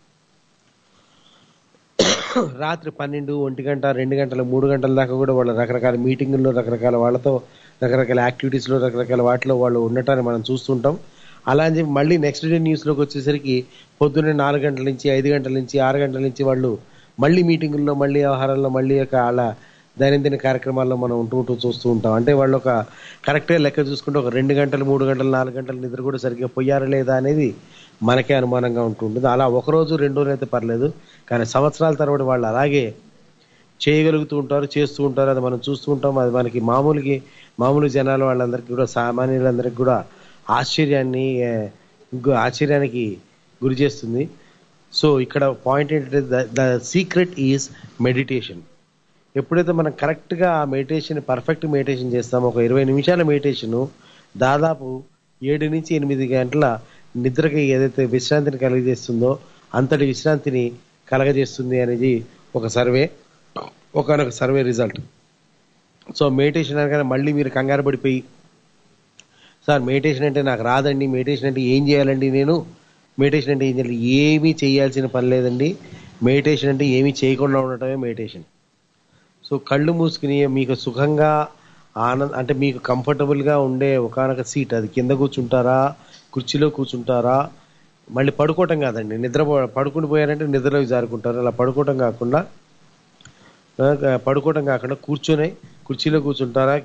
రాత్రి 12, 1 గంట, 2 గంటలు, 3 గంటల దాకా కూడా వాళ్ళ రకరకాల మీటింగుల్లో, రకరకాల వాళ్ళతో, రకరకాల యాక్టివిటీస్లో, రకరకాల వాటిలో వాళ్ళు ఉండటాన్ని మనం చూస్తుంటాం. అలా అని చెప్పి మళ్ళీ నెక్స్ట్ డే న్యూస్లోకి వచ్చేసరికి పొద్దున్నే 4 గంటల నుంచి, 5 గంటల నుంచి, 6 గంటల నుంచి వాళ్ళు మళ్ళీ మీటింగుల్లో, మళ్ళీ వ్యవహారాల్లో, మళ్ళీ వాళ్ళ దైనందిన కార్యక్రమాల్లో మనం ఉంటూ చూస్తూ ఉంటాం. అంటే వాళ్ళు ఒక కరెక్ట్గా లెక్క చూసుకుంటే ఒక 2 గంటలు, 3 గంటలు, 4 గంటల నిద్ర కూడా సరిగ్గా పోయారా లేదా అనేది మనకే అనుమానంగా ఉంటుంటుంది. అలా ఒకరోజు 2 రోజులు అయితే పర్లేదు, కానీ సంవత్సరాల తరబడి వాళ్ళు అలాగే చేయగలుగుతూ ఉంటారు, చేస్తూ ఉంటారు. అది మనం చూస్తూ ఉంటాం. అది మనకి మామూలు జనాలు వాళ్ళందరికీ కూడా, సామాన్యులందరికీ కూడా ఆశ్చర్యానికి గురి చేస్తుంది. సో ఇక్కడ పాయింట్ ఏంటంటే ద సీక్రెట్ ఈజ్ మెడిటేషన్. ఎప్పుడైతే మనం కరెక్ట్గా ఆ మెడిటేషన్ పర్ఫెక్ట్ మెడిటేషన్ చేస్తామో, ఒక 20 నిమిషాల మెడిటేషను దాదాపు 7 నుంచి 8 గంటల నిద్రకి ఏదైతే విశ్రాంతిని కలగజేస్తుందో అంతటి విశ్రాంతిని కలగజేస్తుంది అనేది ఒకనొక సర్వే రిజల్ట్. సో మెడిటేషన్ అనగానే మళ్ళీ మీరు కంగారు పడిపోయి, సార్ మెడిటేషన్ అంటే నాకు రాదండి, మెడిటేషన్ అంటే ఏం చేయాలండి, మెడిటేషన్ అంటే ఏం చేయాలి? ఏమీ చేయాల్సిన పని లేదండి. మెడిటేషన్ అంటే ఏమీ చేయకుండా ఉండటమే మెడిటేషన్. సో కళ్ళు మూసుకుని మీకు సుఖంగా అంటే మీకు కంఫర్టబుల్గా ఉండే ఒకనొక సీట్, అది కింద కూర్చుంటారా, కుర్చీలో కూర్చుంటారా, మళ్ళీ పడుకోవటం కాదండి, పడుకుని పోయారంటే నిద్రలోకి జారుకుంటారు. అలా పడుకోవటం కాకుండా కూర్చొని కుర్చీలో కూర్చుంటారా,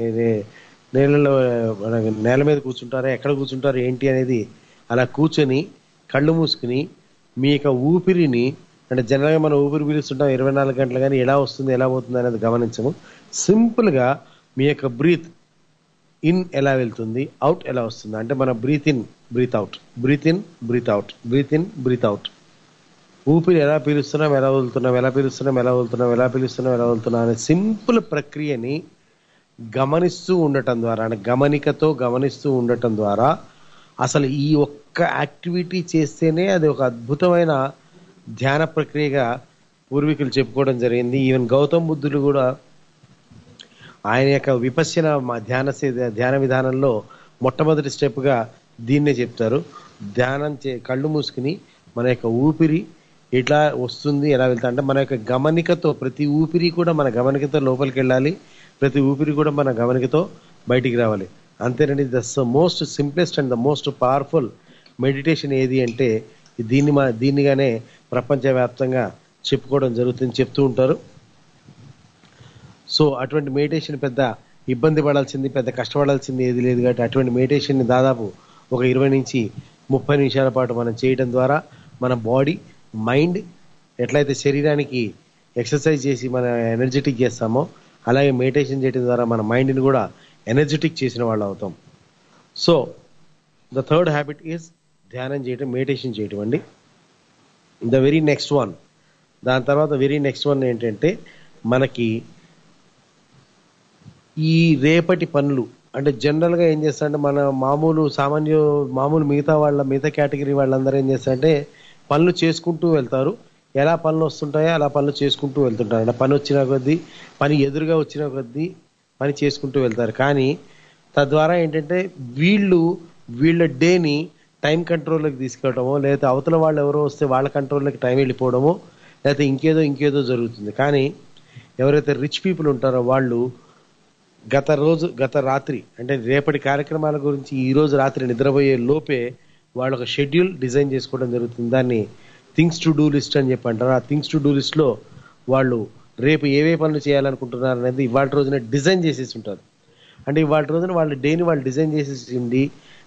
నేల మీద కూర్చుంటారా, ఎక్కడ కూర్చుంటారా ఏంటి అనేది అలా కూర్చొని కళ్ళు మూసుకుని మీ యొక్క ఊపిరిని, అంటే జనరల్గా మనం ఊపిరి పీలుస్తుంటాం 24 గంటలు, కానీ ఎలా వస్తుంది ఎలా పోతుంది అనేది గమనించము. సింపుల్గా మీ యొక్క బ్రీత్ ఇన్ ఎలా వెళ్తుంది, అవుట్ ఎలా వస్తుంది, అంటే మన breath in breath out, breath in breath out, breath in breath out, ఊపిరి ఎలా పీలుస్తున్నాం ఎలా వదులుతున్నాం, ఎలా పీలుస్తున్నాం ఎలా వదులుతున్నాం, ఎలా పీలుస్తున్నాం ఎలా వదులుతున్నాం అనే సింపుల్ ప్రక్రియని గమనిస్తూ ఉండటం ద్వారా, అంటే గమనికతో గమనిస్తూ ఉండటం ద్వారా అసలు ఈ ఒక్క యాక్టివిటీ చేస్తేనే అది ఒక అద్భుతమైన ధ్యాన ప్రక్రియగా పూర్వీకులు చెప్పుకోవడం జరిగింది. ఈవెన్ గౌతమ్ బుద్ధుడు కూడా ఆయన యొక్క విపశ్యన ధ్యాన విధానంలో మొట్టమొదటి స్టెప్గా దీన్నే చెప్తారు. కళ్ళు మూసుకుని మన యొక్క ఊపిరి ఎట్లా వస్తుంది ఎలా వెళ్తా, అంటే మన యొక్క గమనికతో ప్రతి ఊపిరి కూడా మన గమనికతో లోపలికి వెళ్ళాలి, ప్రతి ఊపిరి కూడా మన గమనికతో బయటికి రావాలి. అంతేనండి. The most simplest and the most powerful meditation ఏది అంటే దీన్నిగానే ప్రపంచవ్యాప్తంగా చెప్పుకోవడం జరుగుతుంది, చెప్తూ ఉంటారు. సో అటువంటి మెడిటేషన్ పెద్ద ఇబ్బంది పడాల్సింది, పెద్ద కష్టపడాల్సింది ఏది లేదు. కాబట్టి అటువంటి మెడిటేషన్ని దాదాపు ఒక 20 నుంచి 30 నిమిషాల పాటు మనం చేయడం ద్వారా మన బాడీ, మైండ్ ఎట్లయితే శరీరానికి ఎక్సర్సైజ్ చేసి మన ఎనర్జెటిక్ చేస్తామో, అలాగే మెడిటేషన్ చేయడం ద్వారా మన మైండ్ని కూడా ఎనర్జెటిక్ చేసిన వాళ్ళు అవుతాం. So the third habit is ధ్యానం చేయటం, మెడిటేషన్ చేయటం అండి. ద వెరీ నెక్స్ట్ వన్, దాని తర్వాత వెరీ నెక్స్ట్ వన్ ఏంటంటే మనకి ఈ రేపటి పనులు, అంటే జనరల్గా ఏం చేస్తారంటే మన మామూలు మిగతా కేటగిరీ వాళ్ళందరూ ఏం చేస్తారంటే పనులు చేసుకుంటూ వెళ్తారు. ఎలా పనులు వస్తుంటాయో అలా పనులు చేసుకుంటూ వెళ్తుంటారు. అంటే పని వచ్చిన కొద్దీ, పని ఎదురుగా వచ్చిన కొద్దీ పని చేసుకుంటూ వెళ్తారు. కానీ తద్వారా ఏంటంటే వీళ్ళ డేని టైం కంట్రోల్లోకి తీసుకెళ్ళటమో, లేదా అవతల వాళ్ళు ఎవరో వస్తే వాళ్ళ కంట్రోల్లోకి టైం వెళ్ళిపోవడమో, లేకపోతే ఇంకేదో జరుగుతుంది. కానీ ఎవరైతే రిచ్ పీపుల్ ఉంటారో వాళ్ళు గత రాత్రి అంటే రేపటి కార్యక్రమాల గురించి ఈ రోజు రాత్రి నిద్రపోయే లోపే వాళ్ళు ఒక షెడ్యూల్ డిజైన్ చేసుకోవడం జరుగుతుంది. దాన్ని థింగ్స్ టు డూ లిస్ట్ అని చెప్పి అంటారు. ఆ థింగ్స్ టు డూ లిస్ట్లో వాళ్ళు రేపు ఏవే పనులు చేయాలనుకుంటున్నారు అనేది ఇవాళ రోజున డిజైన్ చేసేసి ఉంటారు. అంటే ఇవాళ రోజున వాళ్ళ డేని వాళ్ళు డిజైన్ చేసేసింది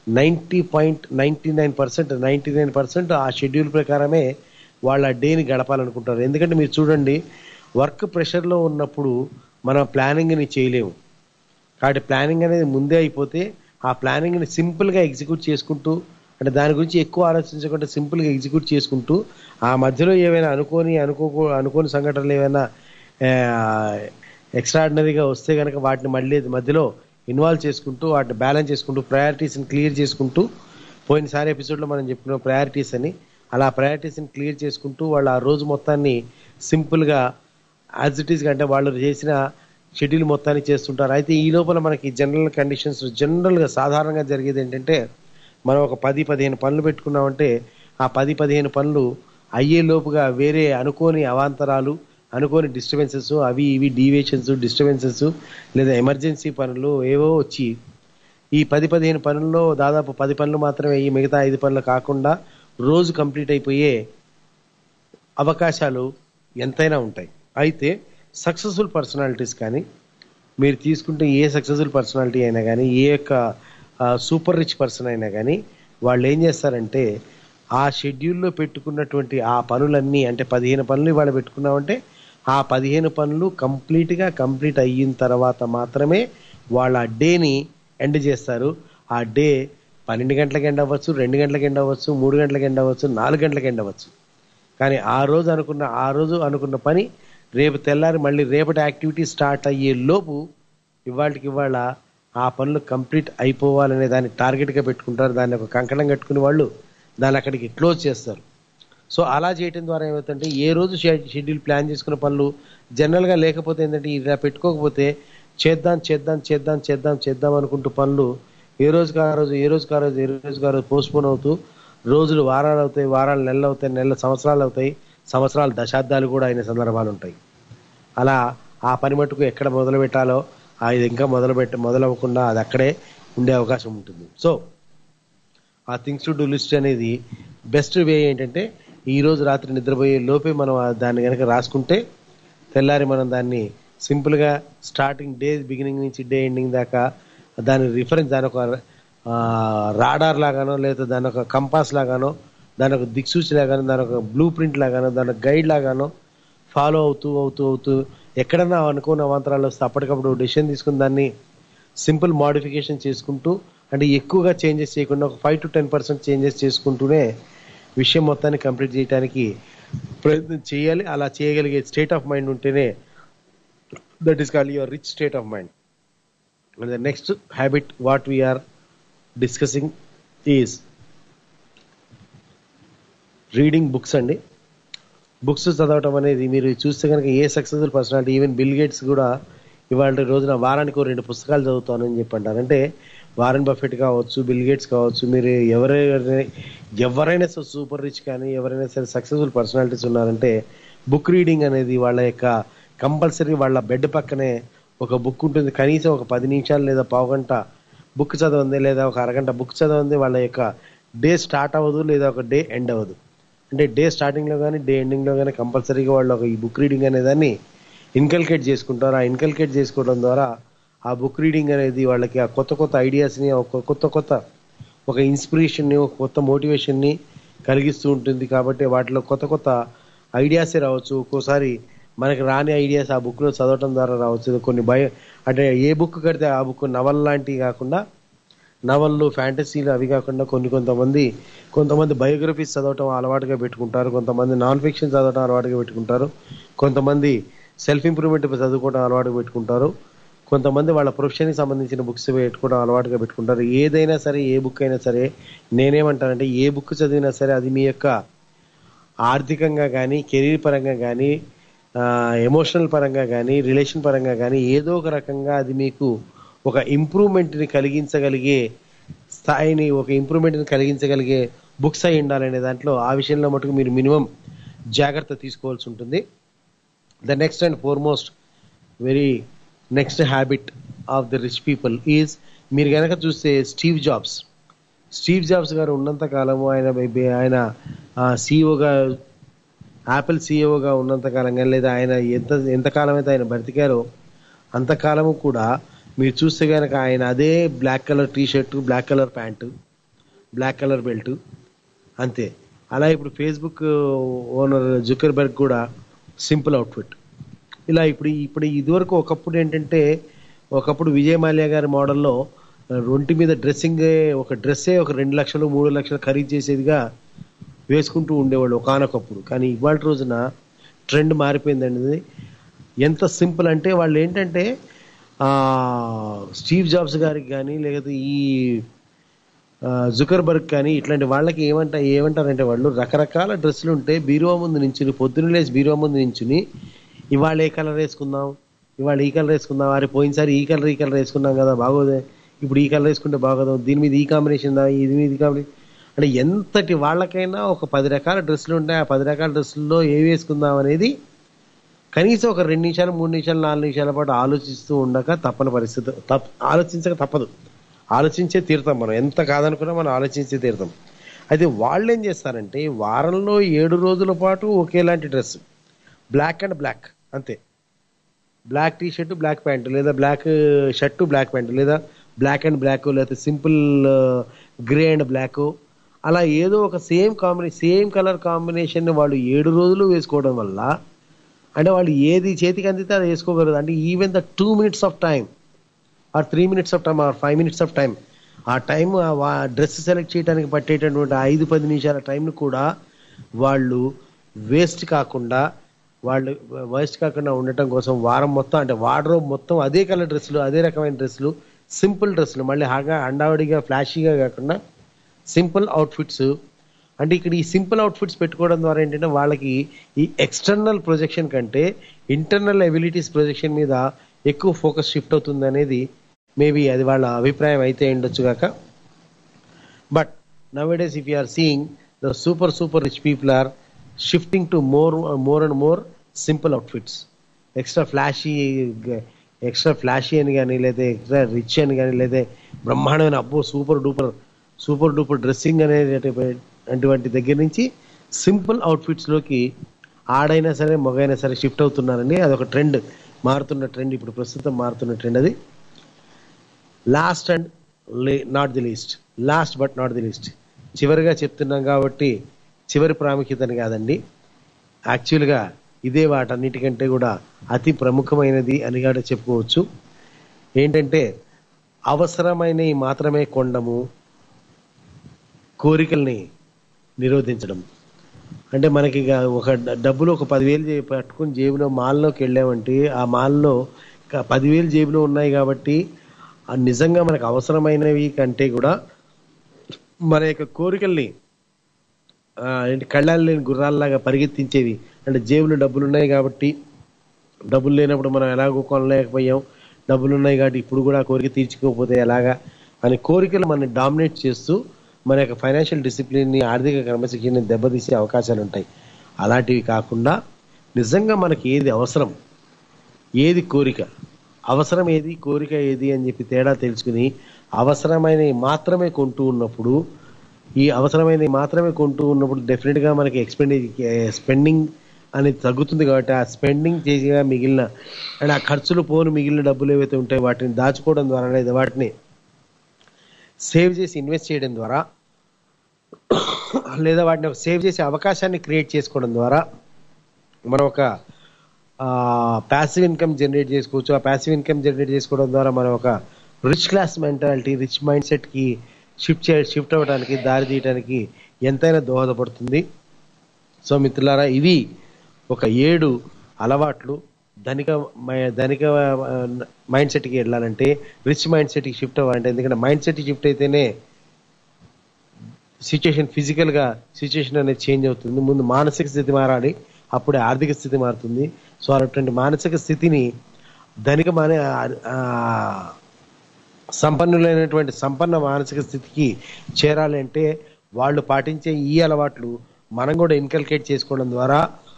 99% ఆ షెడ్యూల్ ప్రకారమే వాళ్ళ డేని గడపాలనుకుంటారు. ఎందుకంటే మీరు చూడండి, వర్క్ ప్రెషర్లో ఉన్నప్పుడు మనం ప్లానింగ్ని చేయలేము. కాబట్టి ప్లానింగ్ అనేది ముందే అయిపోతే ఆ ప్లానింగ్ని సింపుల్గా ఎగ్జిక్యూట్ చేసుకుంటూ, అంటే దాని గురించి ఎక్కువ ఆలోచించకుండా సింపుల్గా ఎగ్జిక్యూట్ చేసుకుంటూ, ఆ మధ్యలో ఏవైనా అనుకోని సంఘటనలు ఏమైనా ఎక్స్ట్రాడినరీగా వస్తే కనుక వాటిని మళ్ళీ మధ్యలో ఇన్వాల్వ్ చేసుకుంటూ, వాటిని బ్యాలెన్స్ చేసుకుంటూ, ప్రయారిటీస్ని క్లియర్ చేసుకుంటూ, పోయినసారి ఎపిసోడ్లో మనం చెప్పుకున్నాం ప్రయారిటీస్ అని, అలా ప్రయారిటీస్ని క్లియర్ చేసుకుంటూ వాళ్ళు ఆ రోజు మొత్తాన్ని సింపుల్గా యాజ్ ఇట్ ఈస్గా అంటే వాళ్ళు చేసిన షెడ్యూల్ మొత్తాన్ని చేస్తుంటారు. అయితే ఈ లోపల మనకి జనరల్ కండిషన్స్ జనరల్గా సాధారణంగా జరిగేది ఏంటంటే, మనం ఒక 10-15 పనులు పెట్టుకున్నామంటే ఆ 10-15 పనులు అయ్యే లోపుగా వేరే అనుకోని అవాంతరాలు, అనుకోని డిస్టర్బెన్సెస్, అవి ఇవి డీవియేషన్స్, డిస్టర్బెన్సెస్ లేదా ఎమర్జెన్సీ పనులు ఏవో వచ్చి ఈ 10-15 పనుల్లో దాదాపు 10 పనులు మాత్రమే ఈ మిగతా 5 పనులు కాకుండా రోజు కంప్లీట్ అయిపోయే అవకాశాలు ఎంతైనా ఉంటాయి. అయితే సక్సెస్ఫుల్ పర్సనాలిటీస్ కానీ మీరు తీసుకుంటే ఏ సక్సెస్ఫుల్ పర్సనాలిటీ అయినా కానీ, ఏ యొక్క సూపర్ రిచ్ పర్సన్ అయినా కానీ వాళ్ళు ఏం చేస్తారంటే ఆ షెడ్యూల్లో పెట్టుకున్నటువంటి ఆ పనులన్నీ, అంటే 15 పనులు ఇవాళ పెట్టుకున్నామంటే ఆ 15 పనులు కంప్లీట్ అయిన తర్వాత మాత్రమే వాళ్ళ డేని ఎండ్ చేస్తారు. ఆ డే 12 గంటలకు ఎండ్ అవ్వచ్చు, 2 గంటలకు ఎండ్ అవ్వచ్చు, 3 గంటలకు ఎండ్ అవ్వచ్చు, 4 గంటలకు ఎండ్ అవ్వచ్చు. కానీ ఆ రోజు అనుకున్న పని రేపు తెల్లారి మళ్ళీ రేపటి యాక్టివిటీ స్టార్ట్ అయ్యే లోపు ఇవాళ ఆ పనులు కంప్లీట్ అయిపోవాలనే దాన్ని టార్గెట్గా పెట్టుకుంటారు. దాన్ని ఒక కంకణం కట్టుకుని వాళ్ళు దాన్ని అక్కడికి క్లోజ్ చేస్తారు. సో అలా చేయడం ద్వారా ఏమవుతుందంటే ఏ రోజు షెడ్యూల్ ప్లాన్ చేసుకున్న పనులు జనరల్గా లేకపోతే ఏంటంటే ఇలా పెట్టుకోకపోతే చేద్దాం అనుకుంటూ పనులు ఏ రోజుకి ఆ రోజు పోస్ట్పోన్ అవుతూ రోజులు వారాలు అవుతాయి, వారాలు నెలలు అవుతాయి, నెలలు సంవత్సరాలు అవుతాయి, సంవత్సరాలు దశాబ్దాలు కూడా అయిన సందర్భాలు ఉంటాయి. అలా ఆ పని మట్టుకు ఎక్కడ మొదలు పెట్టాలో అది ఇంకా మొదలవ్వకుండా అది అక్కడే ఉండే అవకాశం ఉంటుంది. సో ఆ థింగ్స్ టు డూ లిస్ట్ అనేది బెస్ట్ వే ఏంటంటే ఈ రోజు రాత్రి నిద్రపోయే లోపే మనం దాన్ని కనుక రాసుకుంటే తెల్లారి మనం దాన్ని సింపుల్గా స్టార్టింగ్ డే బిగినింగ్ నుంచి డే ఎండింగ్ దాకా దాని రిఫరెన్స్, దాని ఒక రాడార్ లాగానో లేదా దాని ఒక కంపాస్ లాగానో, దాని ఒక దిక్సూచి లాగానో, దాని ఒక బ్లూ ప్రింట్ లాగానో, దాని ఒక గైడ్ లాగానో ఫాలో అవుతూ ఎక్కడన్నా అనుకోని అవాంతరాలు వస్తే అప్పటికప్పుడు డెసిషన్ తీసుకుని దాన్ని సింపుల్ మోడిఫికేషన్ చేసుకుంటూ, అంటే ఎక్కువగా చేంజెస్ చేయకుండా ఒక 5 to 10% చేంజెస్ చేసుకుంటూనే విషయం మొత్తాన్ని కంప్లీట్ చేయడానికి ప్రయత్నం చేయాలి. అలా చేయగలిగే స్టేట్ ఆఫ్ మైండ్ ఉంటేనే that is called your rich state of mind. And the next habit what we are discussing is reading books అండి. బుక్స్ చదవటం అనేది మీరు చూస్తే కనుక a successful personality, even Bill Gates కూడా ఇవాళ రోజున వారానికి 2 పుస్తకాలు చదువుతానని చెప్పి అంటారు. అంటే వారెన్ బఫెట్ కావచ్చు, బిల్ గేట్స్ కావచ్చు, మీరు ఎవరైనా సూపర్ రిచ్ కానీ ఎవరైనా సరే సక్సెస్ఫుల్ పర్సనాలిటీస్ ఉన్నారంటే బుక్ రీడింగ్ అనేది వాళ్ళ యొక్క కంపల్సరీ వాళ్ళ బెడ్ పక్కనే ఒక బుక్ ఉంటుంది. కనీసం ఒక 10 నిమిషాలు లేదా పావుగంట బుక్ చదవండి, లేదా ఒక అరగంట బుక్ చదవండి, వాళ్ళ యొక్క డే స్టార్ట్ అవ్వదు లేదా ఒక డే ఎండ్ అవ్వదు. అంటే డే స్టార్టింగ్లో కానీ డే ఎండింగ్లో కానీ కంపల్సరీగా వాళ్ళు ఒక ఈ బుక్ రీడింగ్ అనే దాన్ని ఇన్కల్కేట్ చేసుకుంటారు. ఆ ఇన్కల్కేట్ చేసుకోవడం ద్వారా ఆ బుక్ రీడింగ్ అనేది వాళ్ళకి ఆ కొత్త ఐడియాస్ని, ఒక ఇన్స్పిరేషన్ని, ఒక కొత్త మోటివేషన్ని కలిగిస్తూ ఉంటుంది. కాబట్టి వాటిలో కొత్త ఐడియాసే రావచ్చు. ఒక్కోసారి మనకి రాని ఐడియాస్ ఆ బుక్లో చదవటం ద్వారా రావచ్చు. కొన్ని అంటే ఏ బుక్ కడితే ఆ బుక్ నవల్ లాంటివి కాకుండా, నవళ్ళు ఫ్యాంటసీలు అవి కాకుండా కొంతమంది బయోగ్రఫీస్ చదవటం అలవాటుగా పెట్టుకుంటారు, కొంతమంది నాన్ ఫిక్షన్ చదవటం అలవాటుగా పెట్టుకుంటారు, కొంతమంది సెల్ఫ్ ఇంప్రూవ్మెంట్ చదువుకోవడం అలవాటుగా పెట్టుకుంటారు, కొంతమంది వాళ్ళ ప్రొఫెషన్కి సంబంధించిన బుక్స్ పెట్టుకోవడం అలవాటుగా పెట్టుకుంటారు. ఏదైనా సరే, ఏ బుక్ అయినా సరే, నేనేమంటానంటే ఏ బుక్ చదివినా సరే అది మీ యొక్క ఆర్థికంగా కానీ, కెరీర్ పరంగా కానీ, ఎమోషనల్ పరంగా కానీ, రిలేషన్ పరంగా కానీ ఏదో ఒక రకంగా అది మీకు ఒక ఇంప్రూవ్మెంట్ని కలిగించగలిగే స్థాయిని, ఒక ఇంప్రూవ్మెంట్ని కలిగించగలిగే బుక్స్ అయి ఉండాలనే దాంట్లో ఆ విషయంలో మటుకు మీరు మినిమం జాగ్రత్త తీసుకోవాల్సి ఉంటుంది. The next and foremost very next habit of the rich people is, మీరు కనుక చూస్తే స్టీవ్ జాబ్స్ గారు ఉన్నంత కాలము ఆయన సిఇఓగా, యాపిల్ సిఇఓగా ఉన్నంత కాలం కానీ, లేదా ఆయన ఎంతకాలం అయితే ఆయన బ్రతికారో అంతకాలము కూడా మీరు చూస్తే కనుక ఆయన అదే black colour T shirt, black colour pant, black colour belt అంతే. అలా ఇప్పుడు ఫేస్బుక్ ఓనర్ జుకర్బర్గ్ కూడా సింపుల్ అవుట్ఫిట్. ఇలా ఇప్పుడు ఇదివరకు ఒకప్పుడు విజయ్ మాల్యా గారి మోడల్లో ఒంటి మీద ఒక డ్రెస్సే ఒక 2 లక్షలు 3 లక్షలు ఖరీదు చేసేదిగా వేసుకుంటూ ఉండేవాళ్ళు ఒకానొకప్పుడు. కానీ ఇవాళ రోజున ట్రెండ్ మారిపోయిందండి. ఎంత సింపుల్ అంటే వాళ్ళు ఏంటంటే స్టీవ్ జాబ్స్ గారికి కానీ, లేకపోతే ఈ జుకర్బర్గ్ కానీ ఇట్లాంటి వాళ్ళకి ఏమంటారంటే వాళ్ళు రకరకాల డ్రెస్సులు ఉంటే బీరువా ముందు నించుని, పొద్దున్న లేచి బీరువా ముందు నించుని ఇవాళ ఏ కలర్ వేసుకుందాం, ఇవాళ ఈ కలర్ వేసుకుందాం, అరే పోయినసారి ఈ కలర్ వేసుకున్నాం కదా బాగోదే, ఇప్పుడు ఈ కలర్ వేసుకుంటే బాగోదు, దీని మీద ఈ కాంబినేషన్ దా, ఇది మీద ఈ కాంబినేషన్ అంటే ఎంతటి వాళ్ళకైనా ఒక 10 రకాల డ్రెస్సులు ఉంటాయి. ఆ 10 రకాల డ్రెస్సుల్లో ఏవి వేసుకుందాం అనేది కనీసం ఒక 2 నిమిషాలు 3 నిమిషాలు 4 నిమిషాల పాటు ఆలోచిస్తూ ఉండక తప్పని పరిస్థితి, ఆలోచించక తప్పదు. ఆలోచించే తీరుతాం మనం, ఎంత కాదనుకున్నా మనం ఆలోచించే తీరుతాం. అయితే వాళ్ళు ఏం చేస్తారంటే వారంలో 7 రోజుల పాటు ఒకేలాంటి డ్రెస్, బ్లాక్ అండ్ బ్లాక్ అంతే. Black T shirt, black pant, లేదా బ్లాక్ షర్టు, బ్లాక్ ప్యాంటు, లేదా బ్లాక్ అండ్ బ్లాక్, లేదా సింపుల్ గ్రే అండ్ బ్లాక్, అలా ఏదో ఒక సేమ్ కలర్ కాంబినేషన్ వాళ్ళు 7 రోజులు వేసుకోవడం వల్ల అంటే వాళ్ళు ఏది చేతికి అందితే అది వేసుకోగలరు. అంటే even the 2 minutes of time or 3 minutes of time or 5 minutes of time, ఆ టైం డ్రెస్ సెలెక్ట్ చేయడానికి పట్టేటటువంటి 5-10 నిమిషాల టైంను కూడా వాళ్ళు వేస్ట్ కాకుండా ఉండటం కోసం వారం మొత్తం అంటే వార్డ్రోబ్ మొత్తం అదే కలర్ డ్రెస్సులు, అదే రకమైన డ్రెస్సులు, సింపుల్ డ్రెస్సులు, మళ్ళీ హడావిడిగా ఫ్లాషీగా కాకుండా సింపుల్ అవుట్ఫిట్స్. అంటే ఇక్కడ ఈ సింపుల్ అవుట్ఫిట్స్ పెట్టుకోవడం ద్వారా ఏంటంటే వాళ్ళకి ఈ ఎక్స్టర్నల్ ప్రొజెక్షన్ కంటే ఇంటర్నల్ ఎబిలిటీస్ ప్రొజెక్షన్ మీద ఎక్కువ ఫోకస్ షిఫ్ట్ అవుతుంది అనేది మేబీ అది వాళ్ళ అభిప్రాయం అయితే ఉండొచ్చు కాక. But nowadays if you are seeing the super rich people are shifting to more and more simple outfits. Extra flashy అని కానీ, లేదా ఎక్స్ట్రా రిచ్ అని కానీ, లేదా బ్రహ్మాండమైన అబ్బో సూపర్ డూపర్ డ్రెస్సింగ్ అటువంటి దగ్గర నుంచి సింపుల్ అవుట్ఫిట్స్లోకి ఆడైనా సరే మగైనా సరే షిఫ్ట్ అవుతున్నారండి. అదొక ట్రెండ్, మారుతున్న ట్రెండ్, ఇప్పుడు ప్రస్తుతం మారుతున్న ట్రెండ్ అది. Last but not the least, చివరిగా చెప్తున్నాం కాబట్టి చివరి ప్రాముఖ్యతని కాదండి, యాక్చువల్గా ఇదే వాటన్నిటికంటే కూడా అతి ప్రముఖమైనది అని కూడా చెప్పుకోవచ్చు. ఏంటంటే అవసరమైనవి మాత్రమే కొనడము, కోరికల్ని నిరోధించడం. అంటే మనకి ఒక డబ్బులు ఒక 10,000 పట్టుకుని జేబులో మాల్లోకి వెళ్ళామంటే ఆ మాల్లో 10,000 జేబులో ఉన్నాయి కాబట్టి నిజంగా మనకు అవసరమైనవి కంటే కూడా మన యొక్క కోరికల్ని కళ్ళాలు లేని గుర్రాల్లాగా పరిగెత్తించేవి. అంటే జేబులో డబ్బులు ఉన్నాయి కాబట్టి, డబ్బులు లేనప్పుడు మనం ఎలాగో కొనలేకపోయాం, డబ్బులు ఉన్నాయి కాబట్టి ఇప్పుడు కూడా కోరిక తీర్చుకోకపోతే ఎలాగా అని కోరికలు మనని డామినేట్ చేస్తూ మన యొక్క ఫైనాన్షియల్ డిసిప్లిన్ని, ఆర్థిక క్రమశిక్షణని దెబ్బతీసే అవకాశాలు ఉంటాయి. అలాంటివి కాకుండా నిజంగా మనకి ఏది అవసరం, ఏది కోరిక, అవసరం ఏది కోరిక ఏది అని చెప్పి తేడా తెలుసుకుని అవసరమైనవి మాత్రమే కొంటూ ఉన్నప్పుడు, ఈ అవసరమైనవి మాత్రమే కొంటూ ఉన్నప్పుడు డెఫినెట్గా మనకి స్పెండింగ్ అనేది తగ్గుతుంది. కాబట్టి ఆ స్పెండింగ్ చేసిగా మిగిలిన అంటే ఆ ఖర్చులు పోను మిగిలిన డబ్బులు ఏవైతే ఉంటాయో వాటిని దాచుకోవడం ద్వారా, లేదా వాటిని సేవ్ చేసి ఇన్వెస్ట్ చేయడం ద్వారా, లేదా వాటిని సేవ్ చేసే అవకాశాన్ని క్రియేట్ చేసుకోవడం ద్వారా మనం ఒక ప్యాసివ్ ఇన్కమ్ జనరేట్ చేసుకోవచ్చు. ఆ ప్యాసివ్ ఇన్కమ్ జనరేట్ చేసుకోవడం ద్వారా మనం ఒక rich class mentality, rich mind సెట్కి షిఫ్ట్ అవ్వడానికి, దారి తీయడానికి ఎంతైనా దోహదపడుతుంది. సో మిత్రులారా, ఇది ఒక 7 అలవాట్లు ధనిక మైండ్ సెట్కి వెళ్ళాలంటే, రిచ్ మైండ్ సెట్కి షిఫ్ట్ అవ్వాలంటే. ఎందుకంటే మైండ్ సెట్కి షిఫ్ట్ అయితేనే ఫిజికల్గా సిచ్యుయేషన్ అనేది చేంజ్ అవుతుంది. ముందు మానసిక స్థితి మారాలి, అప్పుడే ఆర్థిక స్థితి మారుతుంది. సో అటువంటి మానసిక స్థితిని సంపన్న మానసిక స్థితికి చేరాలి అంటే వాళ్ళు పాటించే ఈ అలవాట్లు మనం కూడా ఇన్కల్కేట్ చేసుకోవడం ద్వారా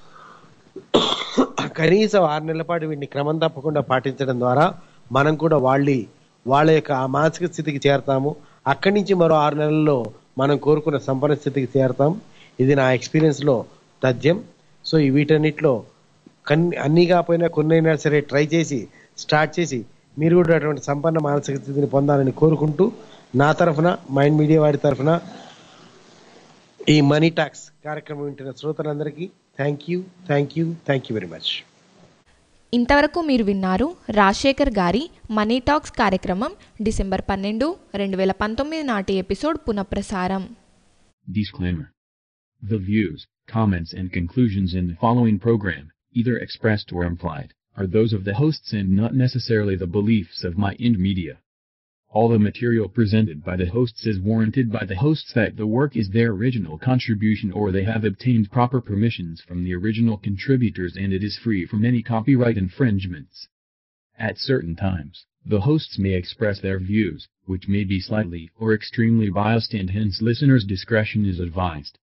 కనీసం 6 నెలల పాటు వీటిని క్రమం తప్పకుండా పాటించడం ద్వారా మనం కూడా వాళ్ళ యొక్క ఆ మానసిక స్థితికి చేరతాము. అక్కడి నుంచి మరో 6 నెలల్లో మనం కోరుకున్న సంపన్న స్థితికి చేరతాం. ఇది నా ఎక్స్పీరియన్స్లో తథ్యం. సో ఈ వీటన్నిటిలో అన్నీ కాకపోయినా కొన్నైనా సరే ట్రై చేసి స్టార్ట్ చేసి మీరు కూడా అటువంటి సంపన్న మానసిక స్థితిని పొందాలని కోరుకుంటూ నా తరఫున మైండ్ మీడియా వారి తరఫున ఈ మనీ టాక్స్ కార్యక్రమం వింటున్న శ్రోతలందరికీ థ్యాంక్ యూ వెరీ మచ్.
ఇంతవరకు మీరు విన్నారు రాజశేఖర్ గారి మనీ టాక్స్ కార్యక్రమం డిసెంబర్ 12, 2019 నాటి ఎపిసోడ్ పునఃప్రసారం.
Disclaimer. The views, comments and conclusions in the following program, either expressed or implied, are those of the hosts and not necessarily the beliefs of Mind Media. All the material presented by the hosts is warranted by the hosts that the work is their original contribution or they have obtained proper permissions from the original contributors and it is free from any copyright infringements. At certain times, the hosts may express their views, which may be slightly or extremely biased and hence listeners' discretion is advised.